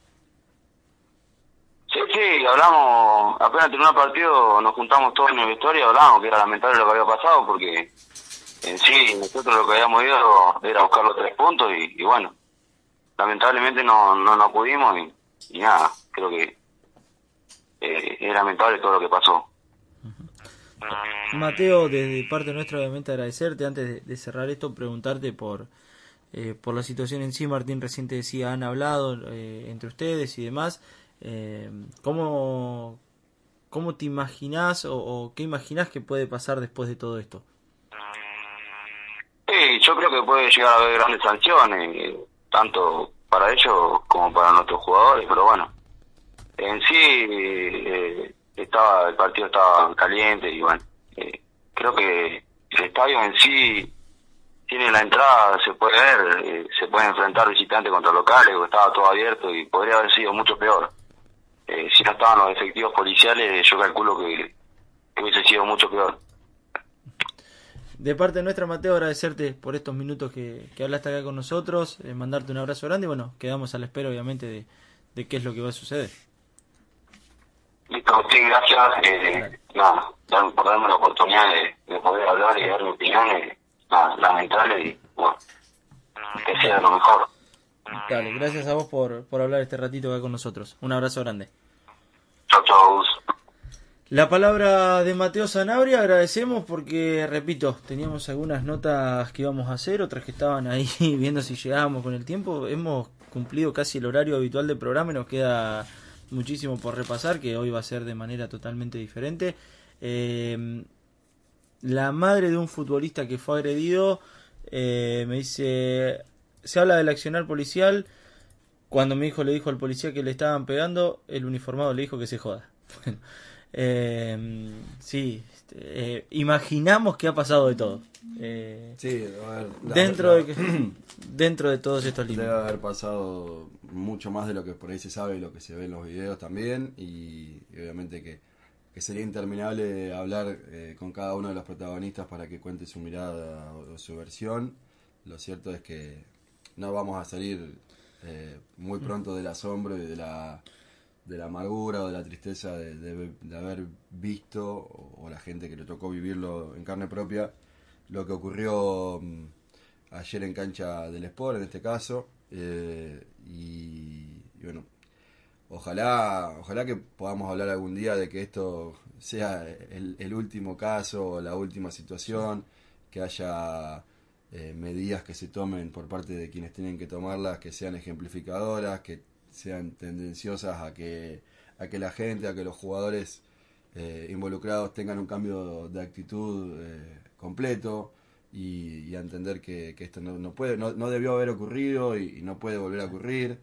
Sí, sí, hablamos, apenas terminó el partido nos juntamos todos en el vestuario y hablamos que era lamentable lo que había pasado porque en sí nosotros lo que habíamos ido era buscar los tres puntos y, y bueno, lamentablemente no no, no pudimos y, y nada, creo que eh, es lamentable todo lo que pasó. Mateo, desde parte nuestra obviamente agradecerte, antes de, de cerrar esto, preguntarte por eh, por la situación en sí. Martín recién te decía, han hablado eh, entre ustedes y demás, eh, ¿cómo, ¿cómo te imaginás o, o qué imaginás que puede pasar después de todo esto? Sí, yo creo que puede llegar a haber grandes sanciones, eh, tanto para ellos como para nuestros jugadores, pero bueno, en sí eh, estaba el partido estaba caliente y bueno, eh, creo que el estadio en sí tiene la entrada, se puede ver, eh, se puede enfrentar visitantes contra locales, estaba todo abierto y podría haber sido mucho peor. Eh, si no estaban los efectivos policiales, yo calculo que, que hubiese sido mucho peor. De parte nuestra, Mateo, agradecerte por estos minutos que, que hablaste acá con nosotros, eh, mandarte un abrazo grande y bueno, quedamos a la espera obviamente de, de qué es lo que va a suceder. Listo, sí, gracias. Eh, nada, por darme la oportunidad de, de poder hablar y dar mi opinión. Eh, nada, lamentable y bueno, que sea lo mejor. Dale, gracias a vos por, por hablar este ratito acá con nosotros. Un abrazo grande. Chau, chau. La palabra de Mateo Sanabria, agradecemos porque, repito, teníamos algunas notas que íbamos a hacer, otras que estaban ahí viendo si llegábamos con el tiempo. Hemos cumplido casi el horario habitual del programa y nos queda muchísimo por repasar, que hoy va a ser de manera totalmente diferente. Eh, la madre de un futbolista que fue agredido eh, me dice, se habla del accionar policial. Cuando mi hijo le dijo al policía que le estaban pegando, el uniformado le dijo que se joda. Bueno, eh, sí, eh, imaginamos que ha pasado de todo. Eh, sí, a ver, la, dentro la, de que, dentro de todos estos límites. Debe haber pasado mucho más de lo que por ahí se sabe y lo que se ve en los videos también, y, y obviamente que que sería interminable hablar eh, con cada uno de los protagonistas para que cuente su mirada o, o su versión. Lo cierto es que no vamos a salir eh, muy pronto del asombro y de la, de la amargura o de la tristeza de, de, de haber visto, o, o la gente que le tocó vivirlo en carne propia, lo que ocurrió um, ayer en cancha del Sport, en este caso. Eh, y, y bueno, ojalá ojalá que podamos hablar algún día de que esto sea el, el último caso o la última situación, que haya eh, medidas que se tomen por parte de quienes tienen que tomarlas, que sean ejemplificadoras, que sean tendenciosas a que a que la gente, a que los jugadores eh, involucrados tengan un cambio de actitud eh, completo, y, y a entender que, que esto no, no puede no, no debió haber ocurrido y, y no puede volver a ocurrir.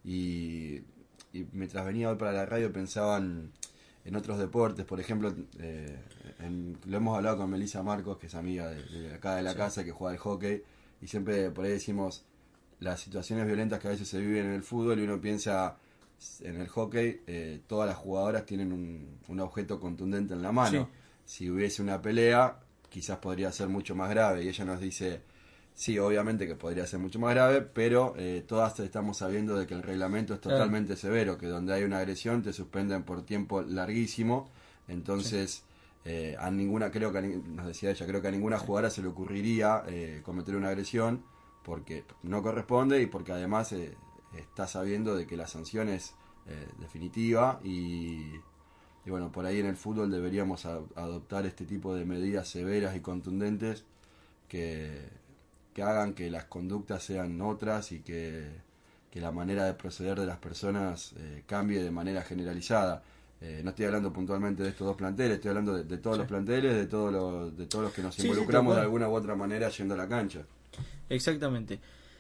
Y, y mientras venía hoy para la radio pensaban en otros deportes, por ejemplo, eh, en, lo hemos hablado con Melissa Marcos, que es amiga de, de acá de la sí. casa, que juega al hockey, y siempre por ahí decimos las situaciones violentas que a veces se viven en el fútbol, y uno piensa en el hockey, eh, todas las jugadoras tienen un, un objeto contundente en la mano. Sí. Si hubiese una pelea, quizás podría ser mucho más grave, y ella nos dice, sí, obviamente que podría ser mucho más grave, pero eh, todas estamos sabiendo de que el reglamento es totalmente claro. severo, que donde hay una agresión te suspenden por tiempo larguísimo. Entonces sí. eh, a ninguna, creo que a, nos decía ella, creo que a ninguna sí. jugadora se le ocurriría eh, cometer una agresión, porque no corresponde y porque además eh, está sabiendo de que la sanción es eh, definitiva. Y, y bueno, por ahí en el fútbol deberíamos a, adoptar este tipo de medidas severas y contundentes que, que hagan que las conductas sean otras y que, que la manera de proceder de las personas eh, cambie de manera generalizada. Eh, no estoy hablando puntualmente de estos dos planteles, estoy hablando de, de todos sí. los planteles, de todos los, de todos los que nos sí, involucramos sí, de alguna u otra manera yendo a la cancha. Exactamente.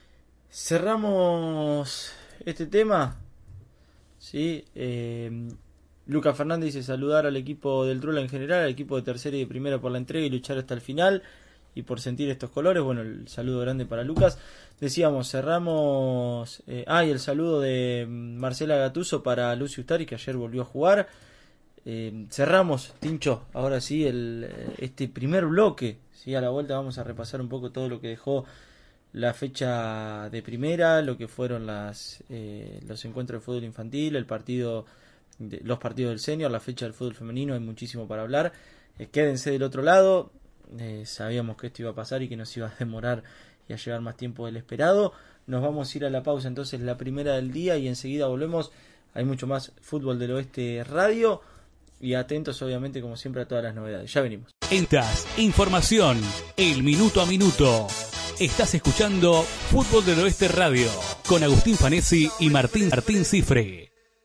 Cerramos este tema. Sí, eh, Lucas Fernández dice saludar al equipo del Trula en general, al equipo de tercera y de primera por la entrega y luchar hasta el final y por sentir estos colores. Bueno, el saludo grande para Lucas. Decíamos, cerramos... Eh, ah, y el saludo de Marcela Gattuso para Lucio Ustari, que ayer volvió a jugar. Eh, cerramos, Tincho, ahora sí, el, este primer bloque. ¿Sí? A la vuelta vamos a repasar un poco todo lo que dejó la fecha de primera, lo que fueron las eh, los encuentros de fútbol infantil, el partido de, los partidos del senior, la fecha del fútbol femenino. Hay muchísimo para hablar. Eh, quédense del otro lado. Eh, sabíamos que esto iba a pasar y que nos iba a demorar y a llevar más tiempo del esperado. Nos vamos a ir a la pausa entonces, la primera del día, y enseguida volvemos. Hay mucho más Fútbol del Oeste Radio, y atentos obviamente como siempre a todas las novedades. Ya venimos. Entas, información, el minuto a minuto. Estás escuchando Fútbol del Oeste Radio con Agustín Fanesi y Martín Martín Cifre.